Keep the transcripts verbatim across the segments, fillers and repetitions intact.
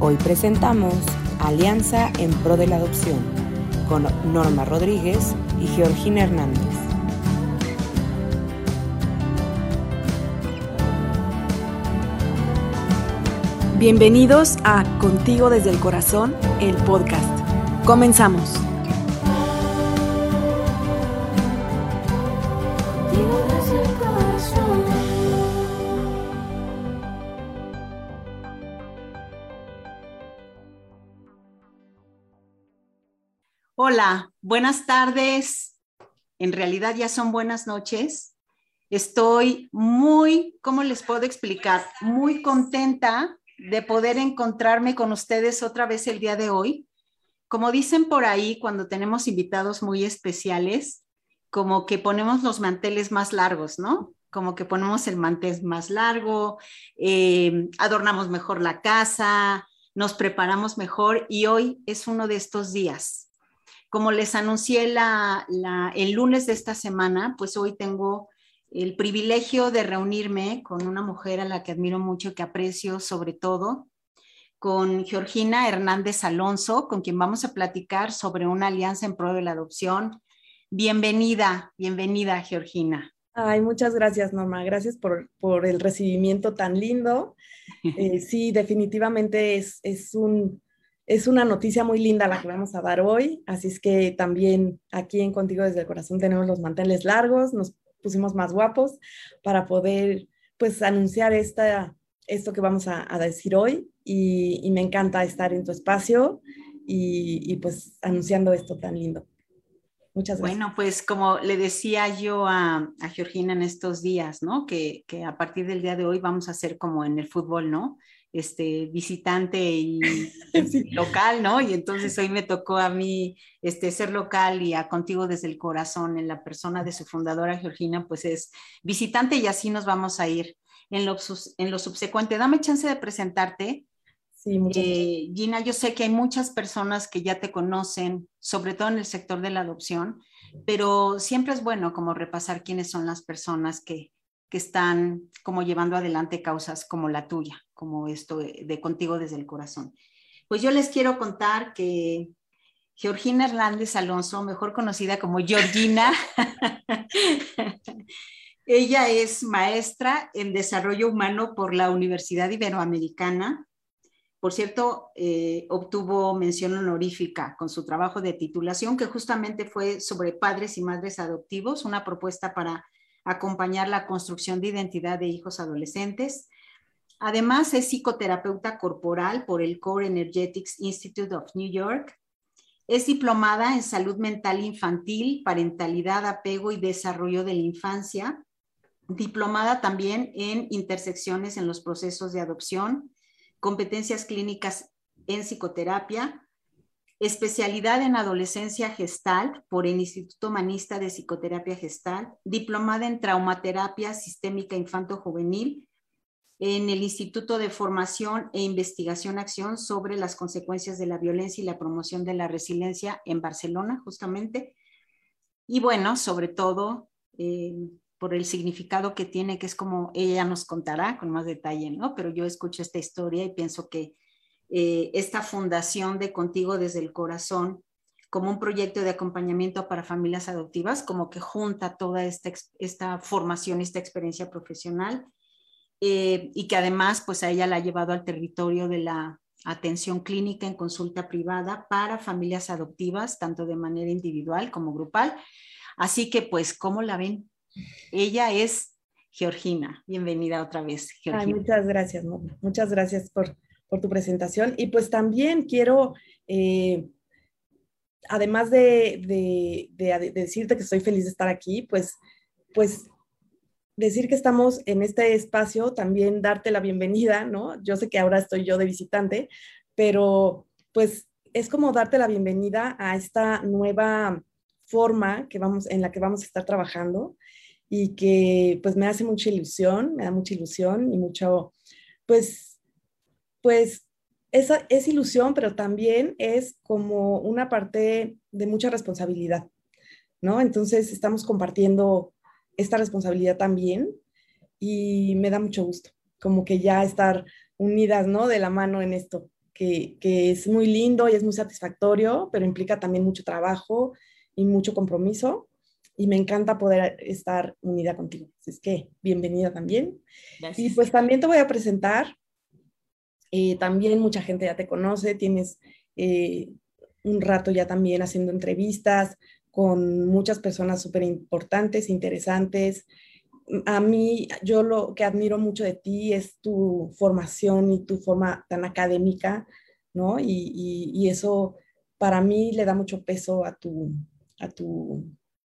Hoy presentamos Alianza en Pro de la Adopción con Norma Rodríguez y Georgina Hernández. Bienvenidos a Contigo desde el Corazón, el podcast. Comenzamos. Hola, buenas tardes. En realidad ya son buenas noches. Estoy muy, ¿cómo les puedo explicar? Muy contenta de poder encontrarme con ustedes otra vez el día de hoy. Como dicen por ahí, cuando tenemos invitados muy especiales, como que ponemos los manteles más largos, ¿no? Como que ponemos el mantel más largo, eh, adornamos mejor la casa, nos preparamos mejor y hoy es uno de estos días. Como les anuncié la, la, el lunes de esta semana, pues hoy tengo el privilegio de reunirme con una mujer a la que admiro mucho y que aprecio sobre todo, con Georgina Hernández Alonso, con quien vamos a platicar sobre una alianza en pro de la adopción. Bienvenida, bienvenida, Georgina. Ay, muchas gracias, Norma. Gracias por, por el recibimiento tan lindo. Eh, sí, definitivamente es, es, un, es una noticia muy linda la que vamos a dar hoy. Así es que también aquí en Contigo desde el Corazón tenemos los manteles largos, nos pusimos más guapos para poder pues anunciar esta, esto que vamos a, a decir hoy y, y me encanta estar en tu espacio y, y pues anunciando esto tan lindo. Muchas gracias. Bueno, pues como le decía yo a, a Georgina en estos días, ¿no? Que, que a partir del día de hoy vamos a hacer como en el fútbol, ¿no? Este, visitante y sí. Local, ¿no? Y entonces hoy me tocó a mí este, ser local y a Contigo desde el Corazón, en la persona de su fundadora, Georgina, pues es visitante y así nos vamos a ir en lo, en lo subsecuente. Dame chance de presentarte. Sí, muchas gracias. Eh, Gina, yo sé que hay muchas personas que ya te conocen, sobre todo en el sector de la adopción, pero siempre es bueno como repasar quiénes son las personas que, que están como llevando adelante causas como la tuya, como esto de, de Contigo desde el Corazón. Pues yo les quiero contar que Georgina Hernández Alonso, mejor conocida como Georgina, ella es maestra en desarrollo humano por la Universidad Iberoamericana. Por cierto, eh, obtuvo mención honorífica con su trabajo de titulación, que justamente fue sobre padres y madres adoptivos, una propuesta para acompañar la construcción de identidad de hijos adolescentes. Además, es psicoterapeuta corporal por el Core Energetics Institute of New York. Es diplomada en salud mental infantil, parentalidad, apego y desarrollo de la infancia. Diplomada también en intersecciones en los procesos de adopción. Competencias clínicas en psicoterapia, especialidad en adolescencia Gestalt por el Instituto Humanista de Psicoterapia Gestalt, diplomada en traumaterapia sistémica infanto-juvenil en el Instituto de Formación e Investigación Acción sobre las consecuencias de la violencia y la promoción de la resiliencia en Barcelona, justamente. Y bueno, sobre todo, eh, por el significado que tiene, que es como ella nos contará con más detalle, ¿no? Pero yo escucho esta historia y pienso que eh, esta fundación de Contigo desde el Corazón, como un proyecto de acompañamiento para familias adoptivas, como que junta toda esta, esta formación, esta experiencia profesional, eh, y que además, pues a ella la ha llevado al territorio de la atención clínica en consulta privada para familias adoptivas, tanto de manera individual como grupal. Así que, pues, ¿cómo la ven? Ella es Georgina. Bienvenida otra vez, Georgina. Ay, muchas gracias, Norma. Muchas gracias por, por tu presentación. Y pues también quiero, eh, además de, de, de, de decirte que estoy feliz de estar aquí, pues, pues decir que estamos en este espacio, también darte la bienvenida, ¿no? Yo sé que ahora estoy yo de visitante, pero pues es como darte la bienvenida a esta nueva forma que vamos, en la que vamos a estar trabajando. Y que pues me hace mucha ilusión, me da mucha ilusión y mucho, pues, pues esa es ilusión, pero también es como una parte de mucha responsabilidad, ¿no? Entonces estamos compartiendo esta responsabilidad también y me da mucho gusto, como que ya estar unidas, ¿no? De la mano en esto, que, que es muy lindo y es muy satisfactorio, pero implica también mucho trabajo y mucho compromiso. Y me encanta poder estar unida contigo. Así es que bienvenida también. Gracias. Y pues también te voy a presentar. Eh, también mucha gente ya te conoce, tienes eh, un rato ya también haciendo entrevistas con muchas personas súper importantes, interesantes. A mí, yo lo que admiro mucho de ti es tu formación y tu forma tan académica, ¿no? Y, y, y eso para mí le da mucho peso a tu, a tu,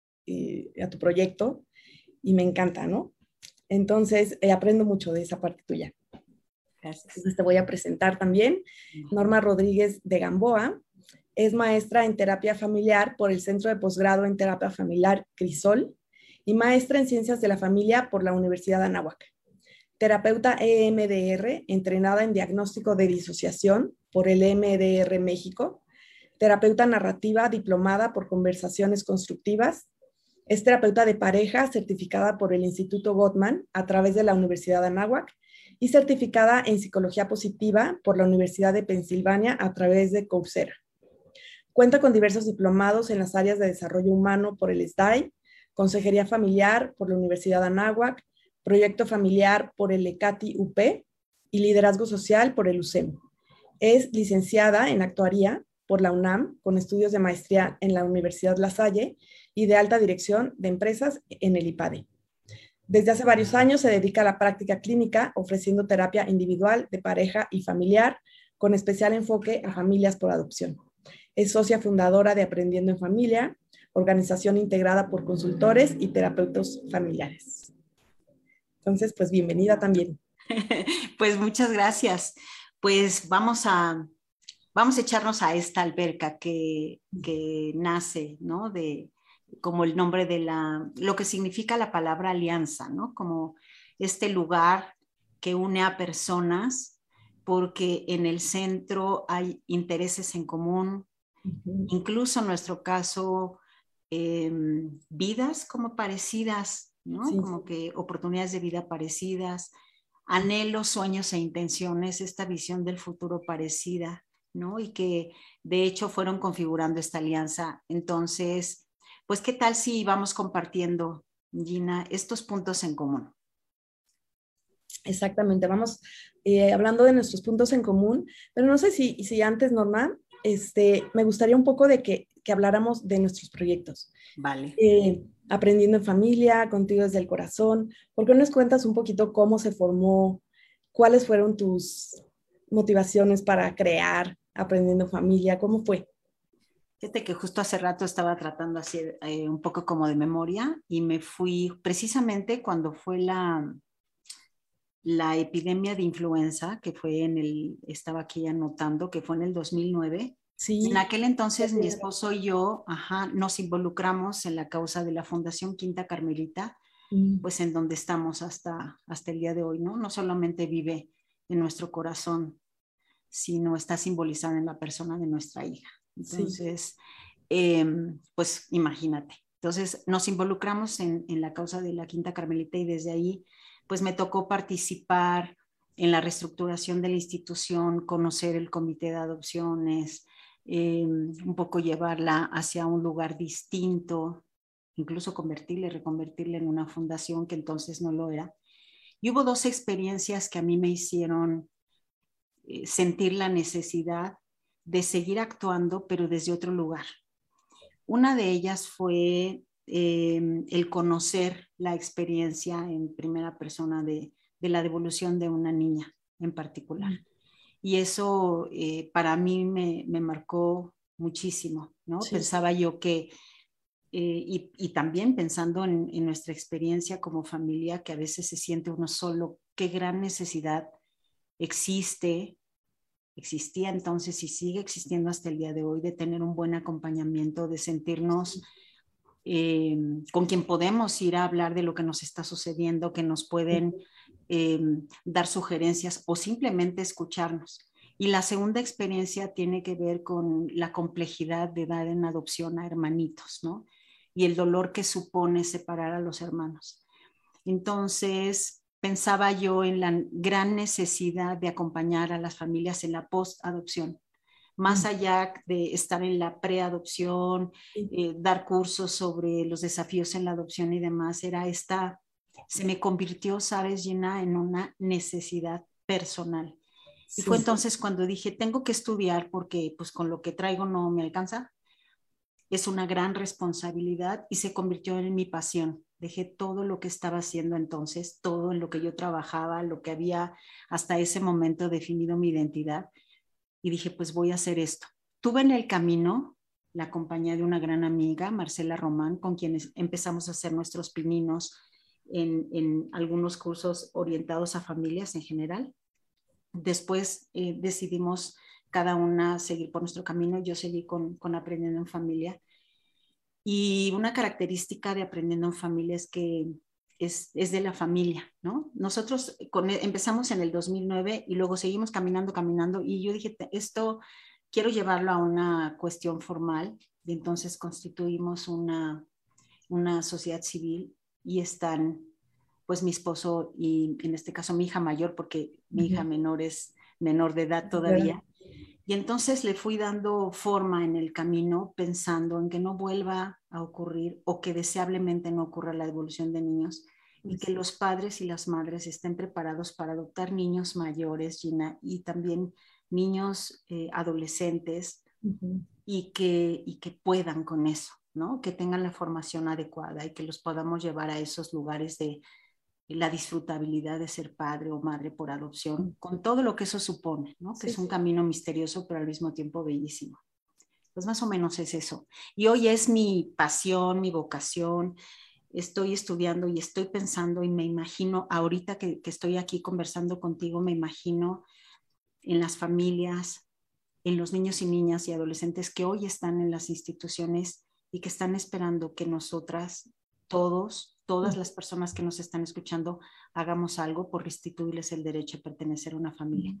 eh, a tu proyecto y me encanta, ¿no? Entonces, eh, aprendo mucho de esa parte tuya. Gracias. Entonces te voy a presentar también. Norma Rodríguez de Gamboa es maestra en terapia familiar por el Centro de Posgrado en Terapia Familiar Crisol y maestra en Ciencias de la Familia por la Universidad de Anáhuac. Terapeuta E M D R, entrenada en diagnóstico de disociación por el E M D R México. Terapeuta narrativa diplomada por Conversaciones Constructivas. Es terapeuta de pareja certificada por el Instituto Gottman a través de la Universidad de Anáhuac y certificada en psicología positiva por la Universidad de Pensilvania a través de Coursera. Cuenta con diversos diplomados en las áreas de desarrollo humano por el S D A I, consejería familiar por la Universidad de Anáhuac, proyecto familiar por el ECATI U P y liderazgo social por el U C E M. Es licenciada en actuaría por la UNAM con estudios de maestría en la Universidad La Salle y de alta dirección de empresas en el IPADE. Desde hace varios años se dedica a la práctica clínica, ofreciendo terapia individual, de pareja y familiar, con especial enfoque a familias por adopción. Es socia fundadora de Aprendiendo en Familia, organización integrada por consultores y terapeutas familiares. Entonces, pues bienvenida también. Pues muchas gracias. Pues vamos a, vamos a echarnos a esta alberca que, que nace, ¿no? De como el nombre de la, lo que significa la palabra alianza, ¿no? Como este lugar que une a personas porque en el centro hay intereses en común, uh-huh. Incluso en nuestro caso, eh, vidas como parecidas, ¿no? Sí. Como que oportunidades de vida parecidas, anhelos, sueños e intenciones, esta visión del futuro parecida, ¿no? Y que de hecho fueron configurando esta alianza. Entonces, pues, ¿qué tal si vamos compartiendo, Gina, estos puntos en común? Exactamente, vamos eh, hablando de nuestros puntos en común, pero no sé si, si antes, Norma, este, me gustaría un poco de que, que habláramos de nuestros proyectos. Vale. Eh, Aprendiendo en Familia, Contigo desde el Corazón. ¿Por qué no nos cuentas un poquito cómo se formó? ¿Cuáles fueron tus motivaciones para crear Aprendiendo en Familia? ¿Cómo fue? Fíjate que justo hace rato estaba tratando así eh, un poco como de memoria y me fui precisamente cuando fue la, la epidemia de influenza, que fue en el, estaba aquí anotando, que fue en el dos mil nueve. Sí. En aquel entonces mi esposo y yo ajá, nos involucramos en la causa de la Fundación Quinta Carmelita, mm. pues en donde estamos hasta, hasta el día de hoy, ¿no? No solamente vive en nuestro corazón, sino está simbolizada en la persona de nuestra hija. Entonces, sí. eh, pues imagínate. Entonces nos involucramos en, en la causa de la Quinta Carmelita y desde ahí pues me tocó participar en la reestructuración de la institución, conocer el comité de adopciones, eh, un poco llevarla hacia un lugar distinto, incluso convertirla y reconvertirla en una fundación que entonces no lo era. Y hubo dos experiencias que a mí me hicieron eh, sentir la necesidad de seguir actuando, pero desde otro lugar. Una de ellas fue eh, el conocer la experiencia en primera persona de, de la devolución de una niña en particular. Y eso eh, para mí me, me marcó muchísimo, ¿no? Sí. Pensaba yo que, eh, y, y también pensando en, en nuestra experiencia como familia, que a veces se siente uno solo, qué gran necesidad existe, existía entonces y sigue existiendo hasta el día de hoy, de tener un buen acompañamiento, de sentirnos eh, con quien podemos ir a hablar de lo que nos está sucediendo, que nos pueden eh, dar sugerencias o simplemente escucharnos. Y la segunda experiencia tiene que ver con la complejidad de dar en adopción a hermanitos, ¿no? Y el dolor que supone separar a los hermanos. Entonces, pensaba yo en la gran necesidad de acompañar a las familias en la post-adopción. Más allá de estar en la preadopción, eh, dar cursos sobre los desafíos en la adopción y demás, era esta, se me convirtió, sabes, Gina, en una necesidad personal. Sí. Y fue entonces cuando dije, tengo que estudiar porque pues con lo que traigo no me alcanza. Es una gran responsabilidad y se convirtió en mi pasión. Dejé todo lo que estaba haciendo entonces, todo en lo que yo trabajaba, lo que había hasta ese momento definido mi identidad. Y dije, pues voy a hacer esto. Tuve en el camino la compañía de una gran amiga, Marcela Román, con quienes empezamos a hacer nuestros pininos en, en algunos cursos orientados a familias en general. Después eh, decidimos cada una seguir por nuestro camino. Yo seguí con, con Aprendiendo en Familia. Y una característica de Aprendiendo en Familia es que Es, es de la familia, ¿no? Nosotros con, empezamos en el dos mil nueve y luego seguimos caminando, caminando y yo dije, esto quiero llevarlo a una cuestión formal y entonces constituimos una, una sociedad civil y están pues mi esposo y en este caso mi hija mayor, porque mi hija menor es menor de edad todavía. Y entonces le fui dando forma en el camino pensando en que no vuelva a ocurrir o que deseablemente no ocurra la devolución de niños y que los padres y las madres estén preparados para adoptar niños mayores, Gina, y también niños eh, adolescentes uh-huh. y, que, y que puedan con eso, ¿no? Que tengan la formación adecuada y que los podamos llevar a esos lugares de la disfrutabilidad de ser padre o madre por adopción, con todo lo que eso supone, ¿no? Que sí, es un camino misterioso, pero al mismo tiempo bellísimo. Pues más o menos es eso. Y hoy es mi pasión, mi vocación. Estoy estudiando y estoy pensando y me imagino, ahorita que, que estoy aquí conversando contigo, me imagino en las familias, en los niños y niñas y adolescentes que hoy están en las instituciones y que están esperando que nosotras, todos, todas las personas que nos están escuchando, hagamos algo por restituirles el derecho a pertenecer a una familia.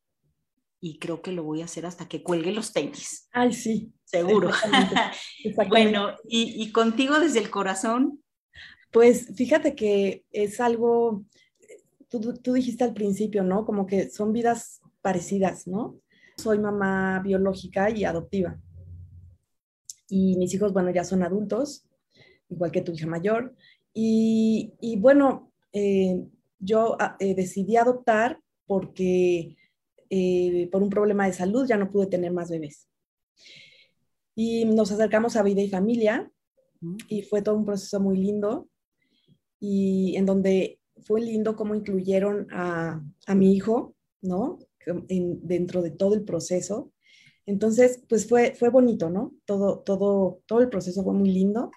Y creo que lo voy a hacer hasta que cuelgue los tenis. Ay, sí. Seguro. Exactamente, exactamente. Bueno, y, y contigo desde el corazón. Pues fíjate que es algo, tú, tú dijiste al principio, ¿no? Como que son vidas parecidas, ¿no? Soy mamá biológica y adoptiva. Y mis hijos, bueno, ya son adultos, igual que tu hija mayor. Y, y bueno, eh, yo eh, decidí adoptar porque eh, por un problema de salud ya no pude tener más bebés. Y nos acercamos a Vida y Familia y fue todo un proceso muy lindo y en donde fue lindo cómo incluyeron a, a mi hijo, ¿no? En, dentro de todo el proceso. Entonces, pues fue, fue bonito, ¿no? Todo, todo, todo el proceso fue muy lindo.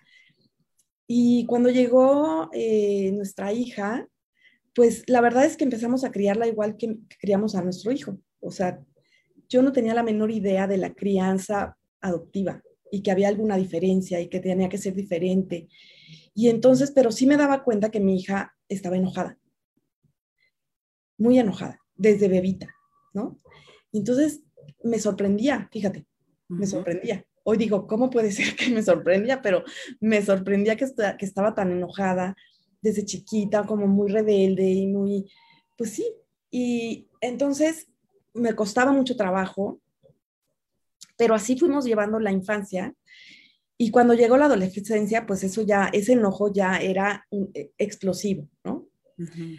Y cuando llegó eh, nuestra hija, pues la verdad es que empezamos a criarla igual que criamos a nuestro hijo. O sea, yo no tenía la menor idea de la crianza adoptiva y que había alguna diferencia y que tenía que ser diferente. Y entonces, pero sí me daba cuenta que mi hija estaba enojada, muy enojada, desde bebita, ¿no? Y entonces me sorprendía, fíjate, uh-huh. me sorprendía. Hoy digo, ¿cómo puede ser que me sorprendía? Pero me sorprendía que, est- que estaba tan enojada desde chiquita, como muy rebelde y muy, pues sí. Y entonces me costaba mucho trabajo, pero así fuimos llevando la infancia. Y cuando llegó la adolescencia, pues eso ya, ese enojo ya era un, eh, explosivo, ¿no? Uh-huh.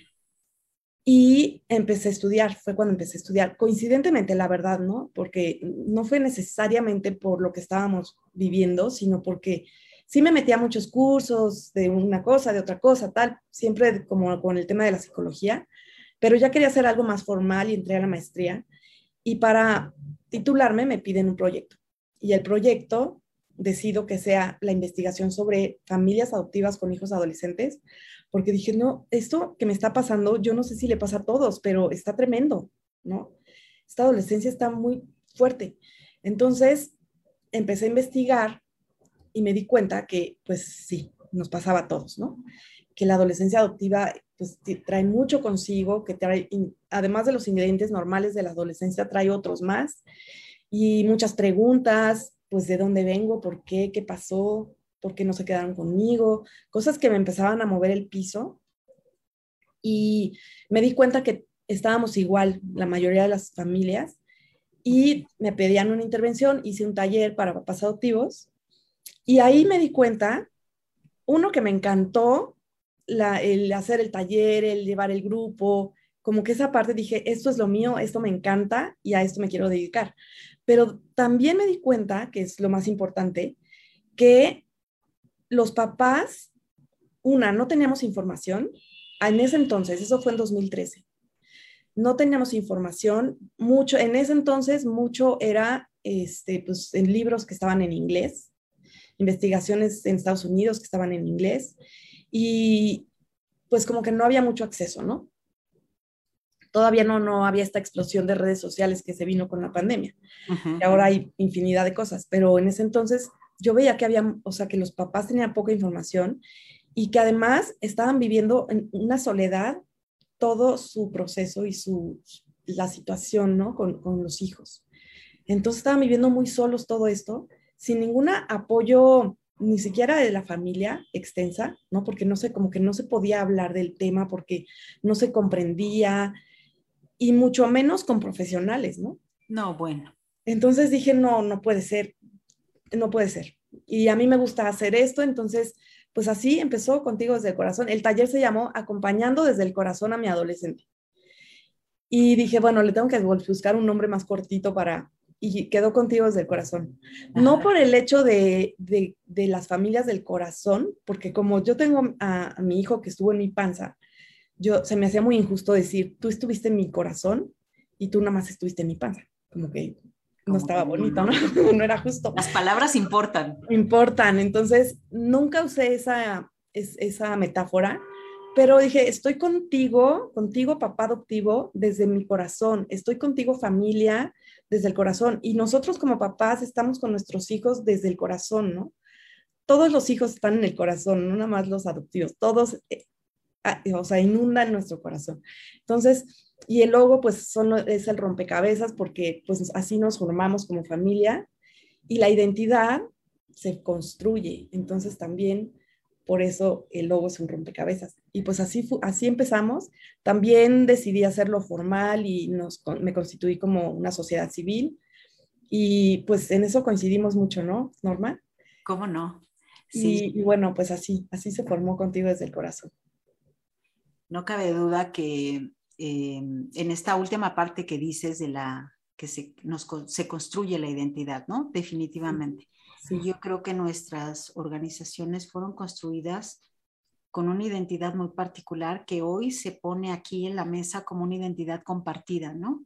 Y empecé a estudiar, fue cuando empecé a estudiar, coincidentemente, la verdad, ¿no? Porque no fue necesariamente por lo que estábamos viviendo, sino porque sí me metí a muchos cursos de una cosa, de otra cosa, tal, siempre como con el tema de la psicología, pero ya quería hacer algo más formal y entré a la maestría. Y para titularme me piden un proyecto. Y el proyecto decido que sea la investigación sobre familias adoptivas con hijos adolescentes, porque dije, no, esto que me está pasando, yo no sé si le pasa a todos, pero está tremendo, ¿no? Esta adolescencia está muy fuerte. Entonces, empecé a investigar y me di cuenta que, pues sí, nos pasaba a todos, ¿no? Que la adolescencia adoptiva, pues trae mucho consigo, que trae, además de los ingredientes normales de la adolescencia, trae otros más y muchas preguntas, pues de dónde vengo, por qué, qué pasó, por qué no se quedaron conmigo, cosas que me empezaban a mover el piso. y me di cuenta que estábamos igual la mayoría de las familias y me pedían una intervención, hice un taller para papás adoptivos y ahí me di cuenta, uno, que me encantó la, el hacer el taller, el llevar el grupo, como que esa parte dije, esto es lo mío, esto me encanta y a esto me quiero dedicar. Pero también me di cuenta, que es lo más importante, que los papás, una, no teníamos información. En ese entonces, eso fue en dos mil trece, no teníamos información, mucho, en ese entonces mucho era este, pues, en libros que estaban en inglés, investigaciones en Estados Unidos que estaban en inglés, y pues como que no había mucho acceso, ¿no? Todavía no, no había esta explosión de redes sociales que se vino con la pandemia. Uh-huh. Y ahora hay infinidad de cosas, pero en ese entonces yo veía que había, o sea, que los papás tenían poca información y que además estaban viviendo en una soledad todo su proceso y su, la situación, ¿no? Con, con los hijos. Entonces estaban viviendo muy solos todo esto, sin ningún apoyo, ni siquiera de la familia extensa, ¿no? Porque no sé, como que no se podía hablar del tema porque no se comprendía, y mucho menos con profesionales, ¿no? No, bueno. Entonces dije, no, no puede ser, no puede ser. Y a mí me gusta hacer esto, entonces, pues así empezó Contigo desde el Corazón. El taller se llamó Acompañando desde el Corazón a mi adolescente. Y dije, bueno, le tengo que buscar un nombre más cortito para... Y quedó Contigo desde el Corazón. No por el hecho de, de, de las familias del corazón, porque como yo tengo a, a mi hijo que estuvo en mi panza, yo, se me hacía muy injusto decir, tú estuviste en mi corazón y tú nada más estuviste en mi panza. Como que no estaba bonito, ¿no? No era justo. Las palabras importan. Importan. Entonces, nunca usé esa, es, esa metáfora, pero dije, estoy contigo, contigo papá adoptivo, desde mi corazón. Estoy contigo familia, desde el corazón. Y nosotros como papás estamos con nuestros hijos desde el corazón, ¿no? Todos los hijos están en el corazón, no nada más los adoptivos. Todos... o sea, inundan nuestro corazón. Entonces, y el logo, pues, son, es el rompecabezas, porque pues así nos formamos como familia, y la identidad se construye. Entonces, también, por eso el logo es un rompecabezas. Y pues así, así empezamos. También decidí hacerlo formal y nos, me constituí como una sociedad civil. Y pues en eso coincidimos mucho, ¿no, Norma? ¿Cómo no? Sí. Y, y bueno, pues así, así se formó Contigo desde el Corazón. No cabe duda que eh, en esta última parte que dices de la que se, nos, se construye la identidad, ¿no? Definitivamente. Sí. Yo creo que nuestras organizaciones fueron construidas con una identidad muy particular que hoy se pone aquí en la mesa como una identidad compartida, ¿no?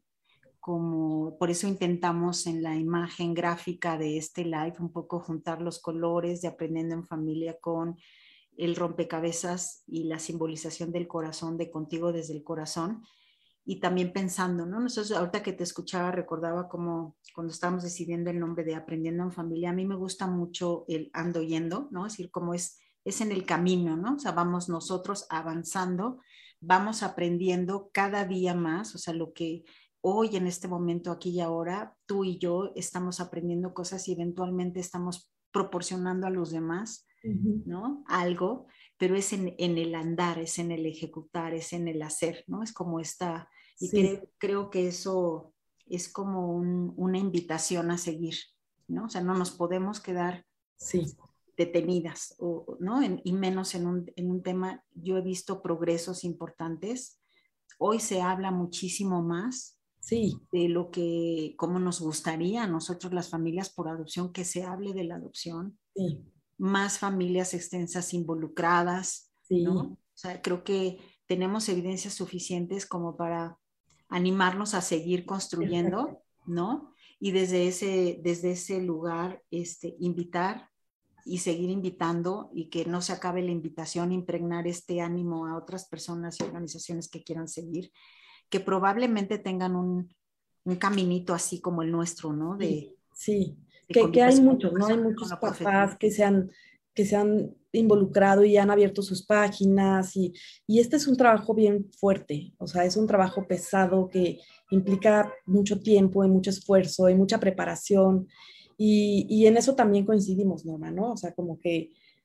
Como, por eso intentamos en la imagen gráfica de este live un poco juntar los colores de Aprendiendo en Familia con el rompecabezas y la simbolización del corazón, de Contigo desde el Corazón, y también pensando, ¿no? Nosotros, ahorita que te escuchaba, recordaba como cuando estábamos decidiendo el nombre de Aprendiendo en Familia, a mí me gusta mucho el ando yendo, ¿no? Es decir, como es, es en el camino, ¿no? O sea, vamos nosotros avanzando, vamos aprendiendo cada día más, o sea, lo que hoy en este momento, aquí y ahora, tú y yo estamos aprendiendo cosas y eventualmente estamos proporcionando a los demás, ¿no? Algo, pero es en, en el andar, es en el ejecutar, es en el hacer, ¿no? Es como esta, y sí. creo, creo que eso es como un, una invitación a seguir, ¿no? O sea, no nos podemos quedar sí. detenidas, o, ¿no? En, y menos en un, en un tema, yo he visto progresos importantes, hoy se habla muchísimo más sí. de lo que, como nos gustaría a nosotros las familias por adopción, que se hable de la adopción. Sí. Más familias extensas involucradas, sí. ¿no? O sea, creo que tenemos evidencias suficientes como para animarnos a seguir construyendo, exacto. ¿no? Y desde ese, desde ese lugar, este, invitar y seguir invitando y que no se acabe la invitación, impregnar este ánimo a otras personas y organizaciones que quieran seguir, que probablemente tengan un, un caminito así como el nuestro, ¿no? De, sí. sí. Que, que hay muchos, ¿no? Hay muchos papás que se, han, que se han involucrado y han abierto sus páginas y, y este es un trabajo bien fuerte, o sea, es un trabajo pesado que implica mucho tiempo y mucho esfuerzo y mucha preparación y, y en eso también coincidimos, Norma, ¿no? O sea, como que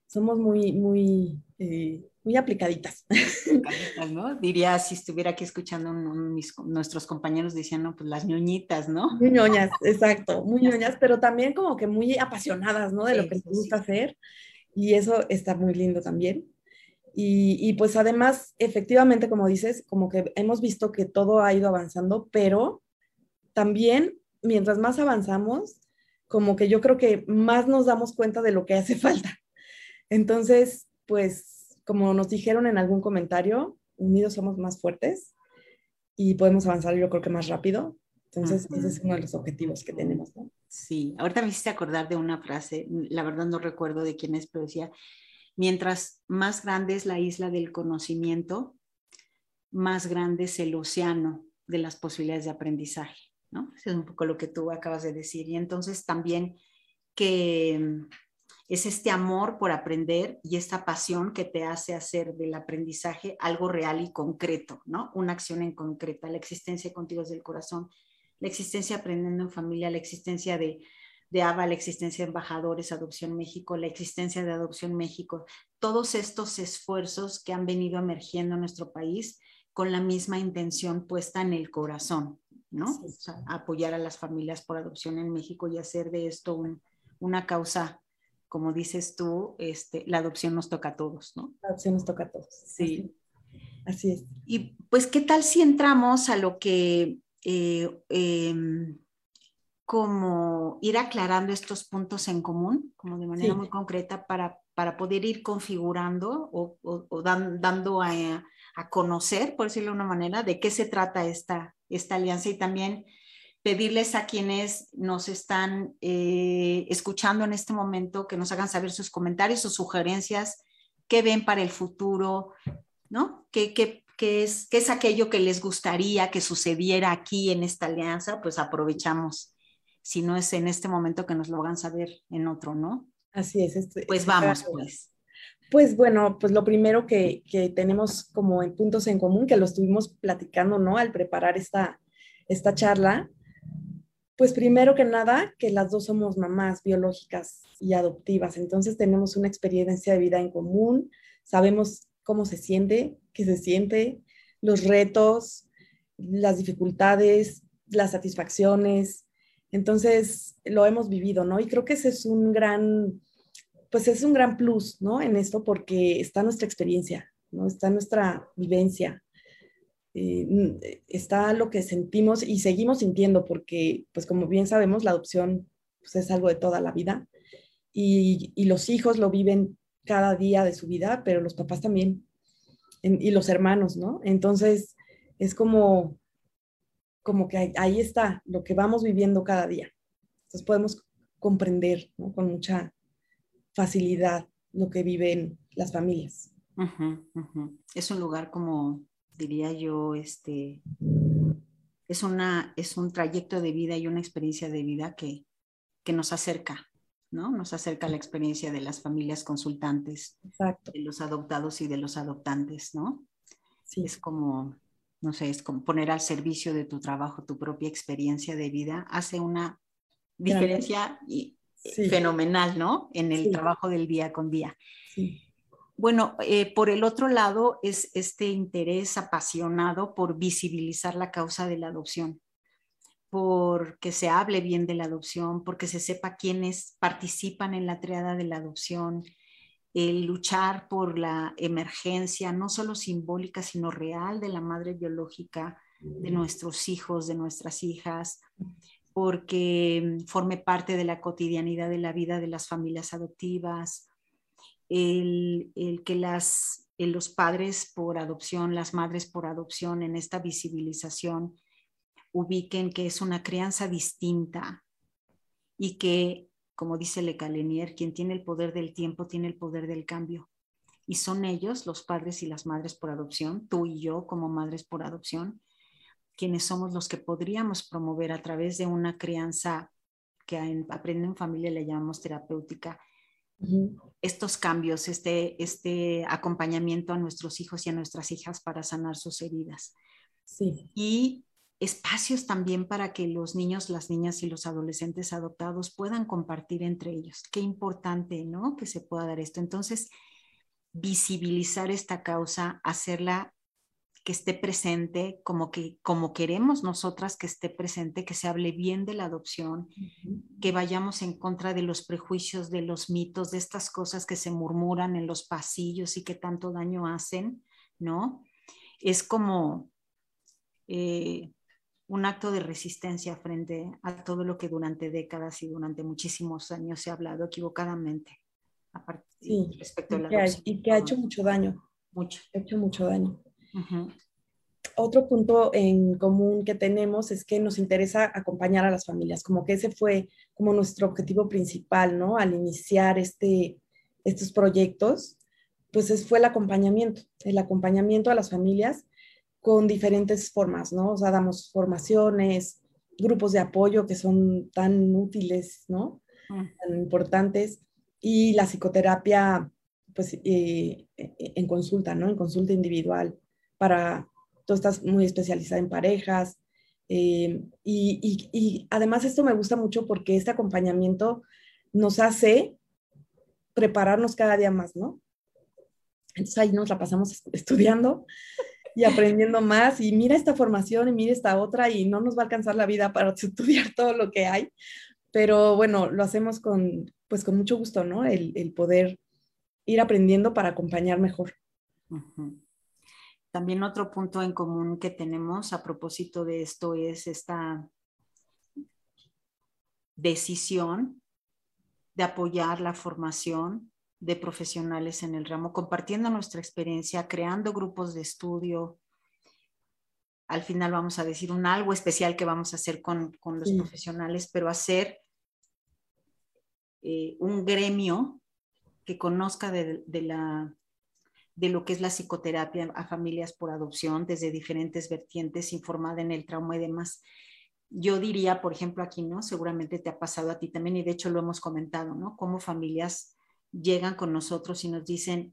somos muy, muy, eh, muy aplicaditas. ¿No? Diría, si estuviera aquí escuchando un, un, mis, nuestros compañeros decían, no, pues las ñoñitas, ¿no? Muy ñoñas, exacto, muy ñoñas, pero también como que muy apasionadas, ¿no? De lo que les Eso gusta sí. hacer, y eso está muy lindo también. Y, y pues además, efectivamente, como dices, como que hemos visto que todo ha ido avanzando, pero también, mientras más avanzamos, como que yo creo que más nos damos cuenta de lo que hace falta. Entonces, pues, como nos dijeron en algún comentario, unidos somos más fuertes y podemos avanzar yo creo que más rápido. Entonces, ese es Uh-huh. uno de los objetivos que tenemos, ¿no? Sí, ahorita me hiciste acordar de una frase, la verdad no recuerdo de quién es, pero decía, mientras más grande es la isla del conocimiento, más grande es el océano de las posibilidades de aprendizaje, ¿no? Eso es un poco lo que tú acabas de decir. Y entonces también que es este amor por aprender y esta pasión que te hace hacer del aprendizaje algo real y concreto, ¿no? Una acción en concreta, la existencia contigo desde el corazón, la existencia aprendiendo en familia, la existencia de, de A B A, la existencia de Embajadores, Adopción México, la existencia de Adopción México, todos estos esfuerzos que han venido emergiendo en nuestro país con la misma intención puesta en el corazón, ¿no? Sí. O sea, apoyar a las familias por adopción en México y hacer de esto un, una causa, como dices tú, este, la adopción nos toca a todos, ¿no? La opción nos toca a todos. Sí. Así, así es. Y pues, ¿qué tal si entramos a lo que, eh, eh, como ir aclarando estos puntos en común, como de manera Sí. muy concreta, para, para poder ir configurando o, o, o dan, dando a, a conocer, por decirlo de una manera, de qué se trata esta, esta alianza y también pedirles a quienes nos están eh, escuchando en este momento que nos hagan saber sus comentarios, sus sugerencias, qué ven para el futuro, ¿no? ¿Qué, qué, qué, es, qué es aquello que les gustaría que sucediera aquí en esta alianza? Pues aprovechamos. Si no es en este momento, que nos lo hagan saber en otro, ¿no? Así es. Este, Pues este, vamos, pues. Pues bueno, pues lo primero que, que tenemos como en puntos en común, que lo estuvimos platicando, ¿no? Al preparar esta, esta charla, pues primero que nada, que las dos somos mamás biológicas y adoptivas, entonces tenemos una experiencia de vida en común, sabemos cómo se siente, qué se siente, los retos, las dificultades, las satisfacciones, entonces lo hemos vivido, ¿no? Y creo que ese es un gran, pues es un gran plus, ¿no? En esto porque está nuestra experiencia, ¿no? Está nuestra vivencia. Eh, está lo que sentimos y seguimos sintiendo porque, pues como bien sabemos, la adopción pues, es algo de toda la vida y, y, los hijos lo viven cada día de su vida, pero los papás también en, y los hermanos, ¿no? Entonces es como, como que ahí, ahí está lo que vamos viviendo cada día. Entonces podemos comprender, ¿no? Con mucha facilidad lo que viven las familias. Uh-huh, uh-huh. Es un lugar como, diría yo, este, es, una, es un trayecto de vida y una experiencia de vida que, que nos acerca, ¿no? Nos acerca a la experiencia de las familias consultantes, Exacto. de los adoptados y de los adoptantes, ¿no? Sí. Es como, no sé, es como poner al servicio de tu trabajo tu propia experiencia de vida, hace una diferencia y, sí. fenomenal, ¿no? En el sí. trabajo del día con día. Sí. Bueno, eh, por el otro lado es este interés apasionado por visibilizar la causa de la adopción, porque se hable bien de la adopción, porque se sepa quiénes participan en la triada de la adopción, el luchar por la emergencia, no solo simbólica, sino real de la madre biológica, de nuestros hijos, de nuestras hijas, porque forme parte de la cotidianidad de la vida de las familias adoptivas, el, el que las, el, los padres por adopción, las madres por adopción en esta visibilización ubiquen que es una crianza distinta y que, como dice Le Calenier, quien tiene el poder del tiempo tiene el poder del cambio. Y son ellos, los padres y las madres por adopción, tú y yo como madres por adopción, quienes somos los que podríamos promover a través de una crianza que en Aprende en Familia le llamamos terapéutica, uh-huh. estos cambios, este, este acompañamiento a nuestros hijos y a nuestras hijas para sanar sus heridas. Sí. Y espacios también para que los niños, las niñas y los adolescentes adoptados puedan compartir entre ellos. Qué importante, ¿no? Que se pueda dar esto. Entonces, visibilizar esta causa, hacerla que esté presente, como, que, como queremos nosotras que esté presente, que se hable bien de la adopción, uh-huh. que vayamos en contra de los prejuicios, de los mitos, de estas cosas que se murmuran en los pasillos y que tanto daño hacen, ¿no? Es como eh, un acto de resistencia frente a todo lo que durante décadas y durante muchísimos años se ha hablado equivocadamente a partir, sí, respecto a la adopción. Y que ha hecho mucho daño. Mucho. Ha hecho mucho daño. Uh-huh. Otro punto en común que tenemos es que nos interesa acompañar a las familias, como que ese fue como nuestro objetivo principal, ¿no? Al iniciar este, estos proyectos, pues es, fue el acompañamiento, el acompañamiento a las familias con diferentes formas, ¿no? O sea, damos formaciones, grupos de apoyo que son tan útiles, ¿no? Uh-huh. Tan importantes, y la psicoterapia, pues, eh, en consulta, ¿no? En consulta individual para... Tú estás muy especializada en parejas eh, y, y, y además esto me gusta mucho porque este acompañamiento nos hace prepararnos cada día más, ¿no? Entonces ahí nos la pasamos estudiando y aprendiendo más y mira esta formación y mira esta otra y no nos va a alcanzar la vida para estudiar todo lo que hay, pero bueno, lo hacemos con, pues con mucho gusto, ¿no? El, el poder ir aprendiendo para acompañar mejor. Uh-huh. También otro punto en común que tenemos a propósito de esto es esta decisión de apoyar la formación de profesionales en el ramo, compartiendo nuestra experiencia, creando grupos de estudio. Al final vamos a decir un algo especial que vamos a hacer con, con los sí. profesionales, pero hacer eh, un gremio que conozca de, de la... de lo que es la psicoterapia a familias por adopción desde diferentes vertientes, informada en el trauma y demás. Yo diría, por ejemplo, aquí, ¿no? Seguramente te ha pasado a ti también y de hecho lo hemos comentado, ¿no? Cómo familias llegan con nosotros y nos dicen,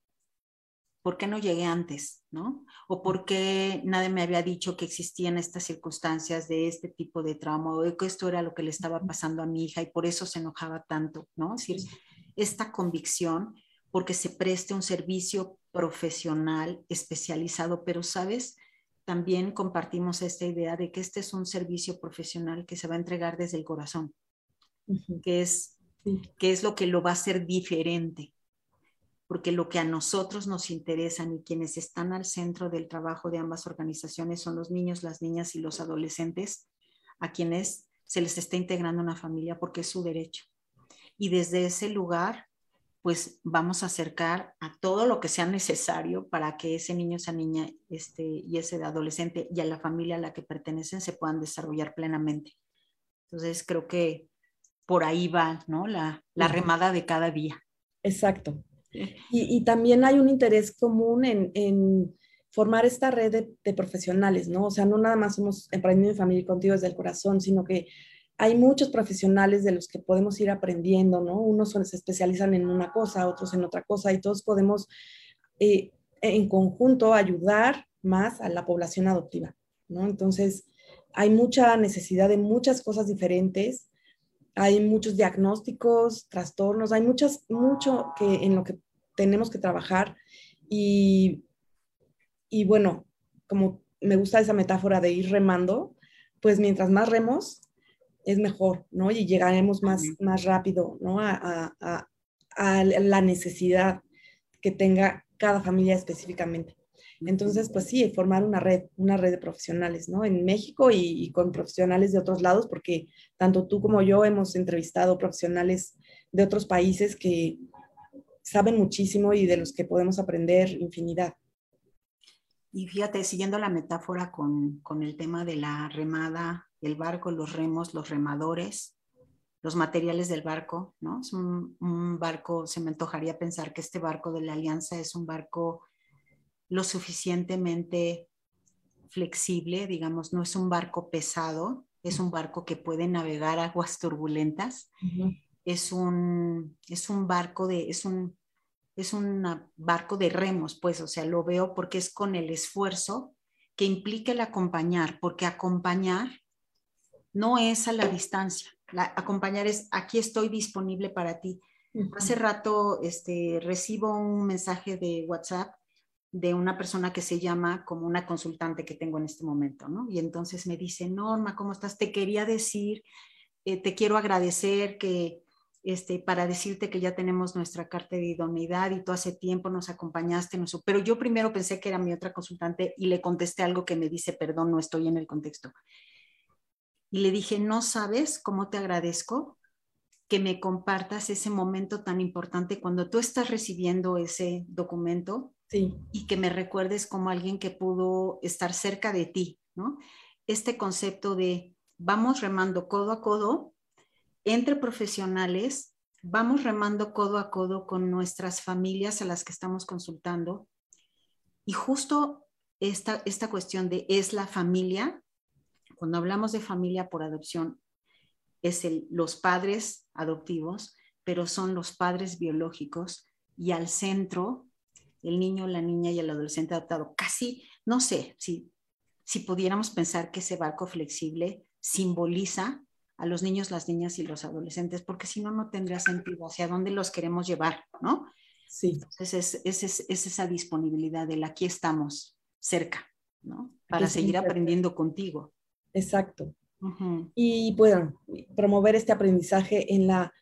¿por qué no llegué antes, ¿no? O ¿por qué nadie me había dicho que existían estas circunstancias de este tipo de trauma o que esto era lo que le estaba pasando a mi hija y por eso se enojaba tanto, ¿no? Es decir, esta convicción porque se preste un servicio profesional especializado, pero, ¿sabes? También compartimos esta idea de que este es un servicio profesional que se va a entregar desde el corazón, uh-huh. que, es, sí. que es lo que lo va a hacer diferente, porque lo que a nosotros nos interesan y quienes están al centro del trabajo de ambas organizaciones son los niños, las niñas y los adolescentes a quienes se les está integrando una familia porque es su derecho. Y desde ese lugar pues vamos a acercar a todo lo que sea necesario para que ese niño, esa niña este, y ese adolescente y a la familia a la que pertenecen se puedan desarrollar plenamente. Entonces creo que por ahí va, ¿no? La, la remada de cada día. Exacto. Y, y también hay un interés común en, en formar esta red de, de profesionales, ¿no? O sea, no nada más somos Emprendiendo en Familia Contigo desde el corazón, sino que hay muchos profesionales de los que podemos ir aprendiendo, ¿no? Unos son, se especializan en una cosa, otros en otra cosa, y todos podemos eh, en conjunto ayudar más a la población adoptiva, ¿no? Entonces, hay mucha necesidad de muchas cosas diferentes, hay muchos diagnósticos, trastornos, hay muchas, mucho que, en lo que tenemos que trabajar, y, y bueno, como me gusta esa metáfora de ir remando, pues mientras más remos, es mejor, ¿no? Y llegaremos más, más rápido, ¿no? A, a, a, a la necesidad que tenga cada familia específicamente. Entonces, pues sí, formar una red, una red de profesionales, ¿no? En México y, y con profesionales de otros lados, porque tanto tú como yo hemos entrevistado profesionales de otros países que saben muchísimo y de los que podemos aprender infinidad. Y fíjate, siguiendo la metáfora con, con el tema de la remada, el barco, los remos, los remadores, los materiales del barco, ¿no? Es un, un barco, se me antojaría pensar que este barco de la Alianza es un barco lo suficientemente flexible, digamos, no es un barco pesado, es un barco que puede navegar aguas turbulentas, uh-huh. es, un, es un barco de, es un, es un barco de remos, pues, o sea, lo veo porque es con el esfuerzo que implique el acompañar, porque acompañar no es a la distancia. La, acompañar es, aquí estoy disponible para ti. Uh-huh. Hace rato este, recibo un mensaje de WhatsApp de una persona que se llama como una consultante que tengo en este momento, ¿no? Y entonces me dice, Norma, ¿cómo estás? Te quería decir, eh, te quiero agradecer que, este, para decirte que ya tenemos nuestra carta de idoneidad y tú hace tiempo nos acompañaste, no sé, pero yo primero pensé que era mi otra consultante y le contesté algo que me dice, perdón, no estoy en el contexto. Y le dije, no sabes cómo te agradezco que me compartas ese momento tan importante cuando tú estás recibiendo ese documento. Sí. Y que me recuerdes como alguien que pudo estar cerca de ti, ¿no? Este concepto de vamos remando codo a codo entre profesionales, vamos remando codo a codo con nuestras familias a las que estamos consultando. Y justo esta, esta cuestión de es la familia, cuando hablamos de familia por adopción, es el, los padres adoptivos, pero son los padres biológicos y al centro el niño, la niña y el adolescente adoptado. Casi, no sé, si, si pudiéramos pensar que ese barco flexible simboliza a los niños, las niñas y los adolescentes, porque si no, no tendría sentido hacia dónde los queremos llevar, ¿no? Sí. Entonces es, es, es, es esa disponibilidad del aquí estamos, cerca, ¿no? Para aquí seguir aprendiendo contigo. Exacto. Uh-huh. Y bueno, promover este aprendizaje en la,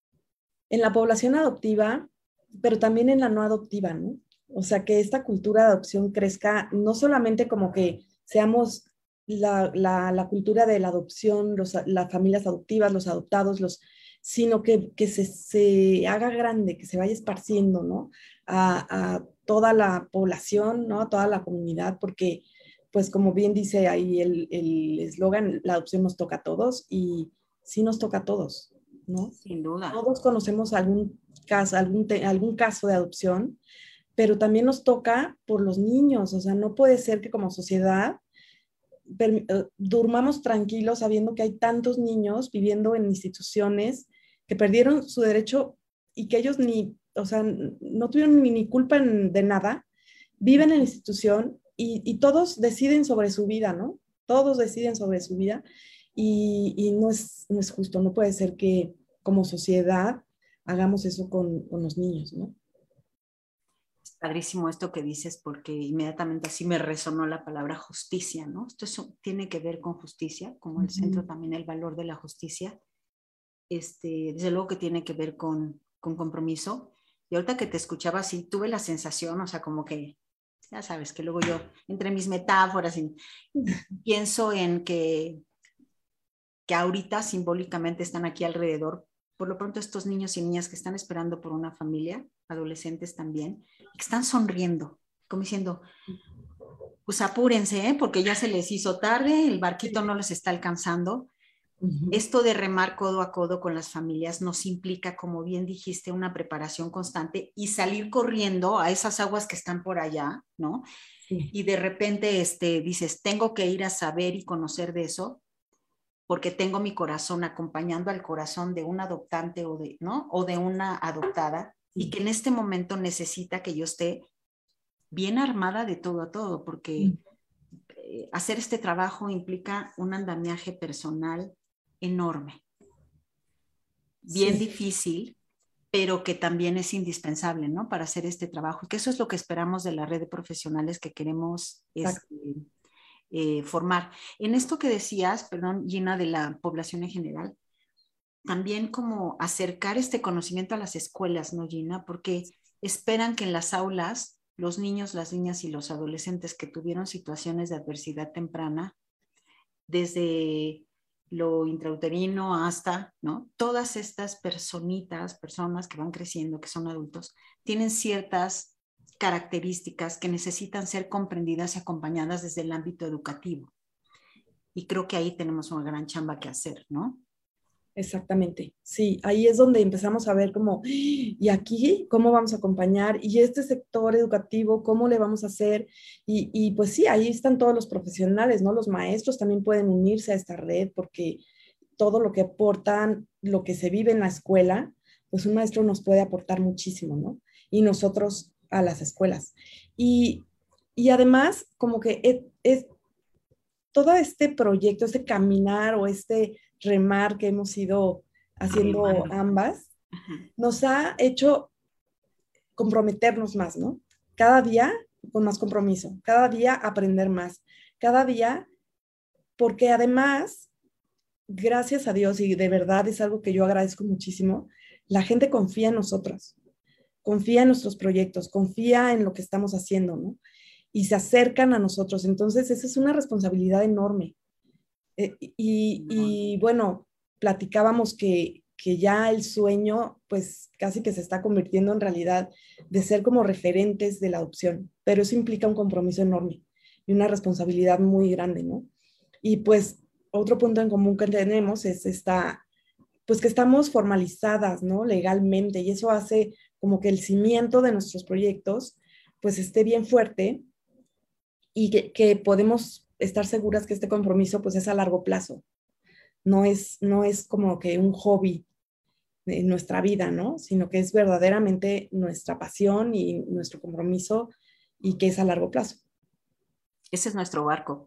en la población adoptiva, pero también en la no adoptiva, ¿no? O sea, que esta cultura de adopción crezca, no solamente como que seamos la, la, la cultura de la adopción, los, las familias adoptivas, los adoptados, los, sino que, que se, se haga grande, que se vaya esparciendo, ¿no? A, a toda la población, ¿no? A toda la comunidad, porque, pues como bien dice ahí el eslogan, la adopción nos toca a todos y sí nos toca a todos, ¿no? Sin duda. Todos conocemos algún caso, algún, algún caso de adopción, pero también nos toca por los niños. O sea, no puede ser que como sociedad per, uh, durmamos tranquilos sabiendo que hay tantos niños viviendo en instituciones que perdieron su derecho y que ellos ni, o sea, no tuvieron ni, ni culpa en, de nada, viven en la institución y, y todos deciden sobre su vida, ¿no? Todos deciden sobre su vida y, y no, es, no es justo, no puede ser que como sociedad hagamos eso con, con los niños, ¿no? Es padrísimo esto que dices porque inmediatamente así me resonó la palabra justicia, ¿no? Esto es, tiene que ver con justicia, como el uh-huh. centro también el valor de la justicia. Este, desde luego que tiene que ver con, con compromiso. Y ahorita que te escuchaba así, tuve la sensación, o sea, como que, ya sabes, que luego yo, entre mis metáforas, y, pienso en que, que ahorita simbólicamente están aquí alrededor. Por lo pronto estos niños y niñas que están esperando por una familia, adolescentes también, que están sonriendo, como diciendo, pues apúrense, ¿eh? Porque ya se les hizo tarde, el barquito no les está alcanzando. Uh-huh. Esto de remar codo a codo con las familias nos implica, como bien dijiste, una preparación constante y salir corriendo a esas aguas que están por allá, ¿no? Sí. Y de repente este, dices, tengo que ir a saber y conocer de eso, porque tengo mi corazón acompañando al corazón de un adoptante o de, ¿no? o de una adoptada, sí. y que en este momento necesita que yo esté bien armada de todo a todo, porque sí. eh, hacer este trabajo implica un andamiaje personal enorme, bien sí. difícil, pero que también es indispensable, ¿no? Para hacer este trabajo, y que eso es lo que esperamos de la red de profesionales que queremos este, Eh, formar. En esto que decías, perdón, Gina, de la población en general, también como acercar este conocimiento a las escuelas, ¿no, Gina? Porque esperan que en las aulas los niños, las niñas y los adolescentes que tuvieron situaciones de adversidad temprana, desde lo intrauterino hasta, ¿no? Todas estas personitas, personas que van creciendo, que son adultos, tienen ciertas características que necesitan ser comprendidas y acompañadas desde el ámbito educativo. Y creo que ahí tenemos una gran chamba que hacer, ¿no? Exactamente, sí, ahí es donde empezamos a ver como, ¿y aquí cómo vamos a acompañar? ¿Y este sector educativo cómo le vamos a hacer? Y, y pues sí, ahí están todos los profesionales, ¿no? Los maestros también pueden unirse a esta red porque todo lo que aportan, lo que se vive en la escuela, pues un maestro nos puede aportar muchísimo, ¿no? Y nosotros a las escuelas. Y y además, como que es, es todo este proyecto, este caminar o este remar que hemos ido haciendo Remando. ambas, Ajá. nos ha hecho comprometernos más, ¿no? Cada día con más compromiso, cada día aprender más, cada día, porque además, gracias a Dios, y de verdad es algo que yo agradezco muchísimo, la gente confía en nosotros, confía en nuestros proyectos, confía en lo que estamos haciendo, ¿no? Y se acercan a nosotros. Entonces, esa es una responsabilidad enorme. Eh, y, y, bueno, platicábamos que, que ya el sueño, pues casi que se está convirtiendo en realidad de ser como referentes de la adopción, pero eso implica un compromiso enorme y una responsabilidad muy grande, ¿no? Y pues otro punto en común que tenemos es esta, pues que estamos formalizadas, ¿no? Legalmente, y eso hace como que el cimiento de nuestros proyectos, pues esté bien fuerte y que, que podemos estar seguras que este compromiso, pues es a largo plazo. No es, no es como que un hobby en nuestra vida, ¿no? Sino que es verdaderamente nuestra pasión y nuestro compromiso y que es a largo plazo. Ese es nuestro barco,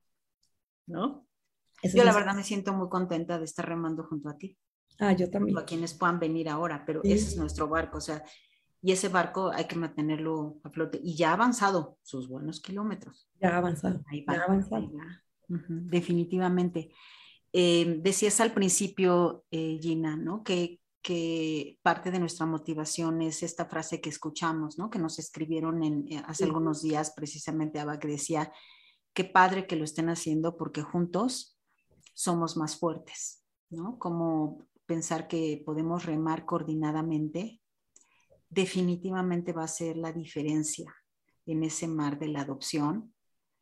¿no? Ese Yo es la nuestro... verdad me siento muy contenta de estar remando junto a ti, Ah, yo junto también. a quienes puedan venir ahora, pero Sí. ese es nuestro barco, o sea, y ese barco hay que mantenerlo a flote. Y ya ha avanzado sus buenos kilómetros. Ya ha avanzado, Ahí ya ha va, ahí avanzado. va. Uh-huh, definitivamente. Eh, decías al principio, eh, Gina, ¿no? Que, que parte de nuestra motivación es esta frase que escuchamos, ¿no? Que nos escribieron en, eh, hace Sí. algunos días, precisamente Aba, que decía, qué padre que lo estén haciendo porque juntos somos más fuertes, ¿no? Como pensar que podemos remar coordinadamente, definitivamente va a ser la diferencia en ese mar de la adopción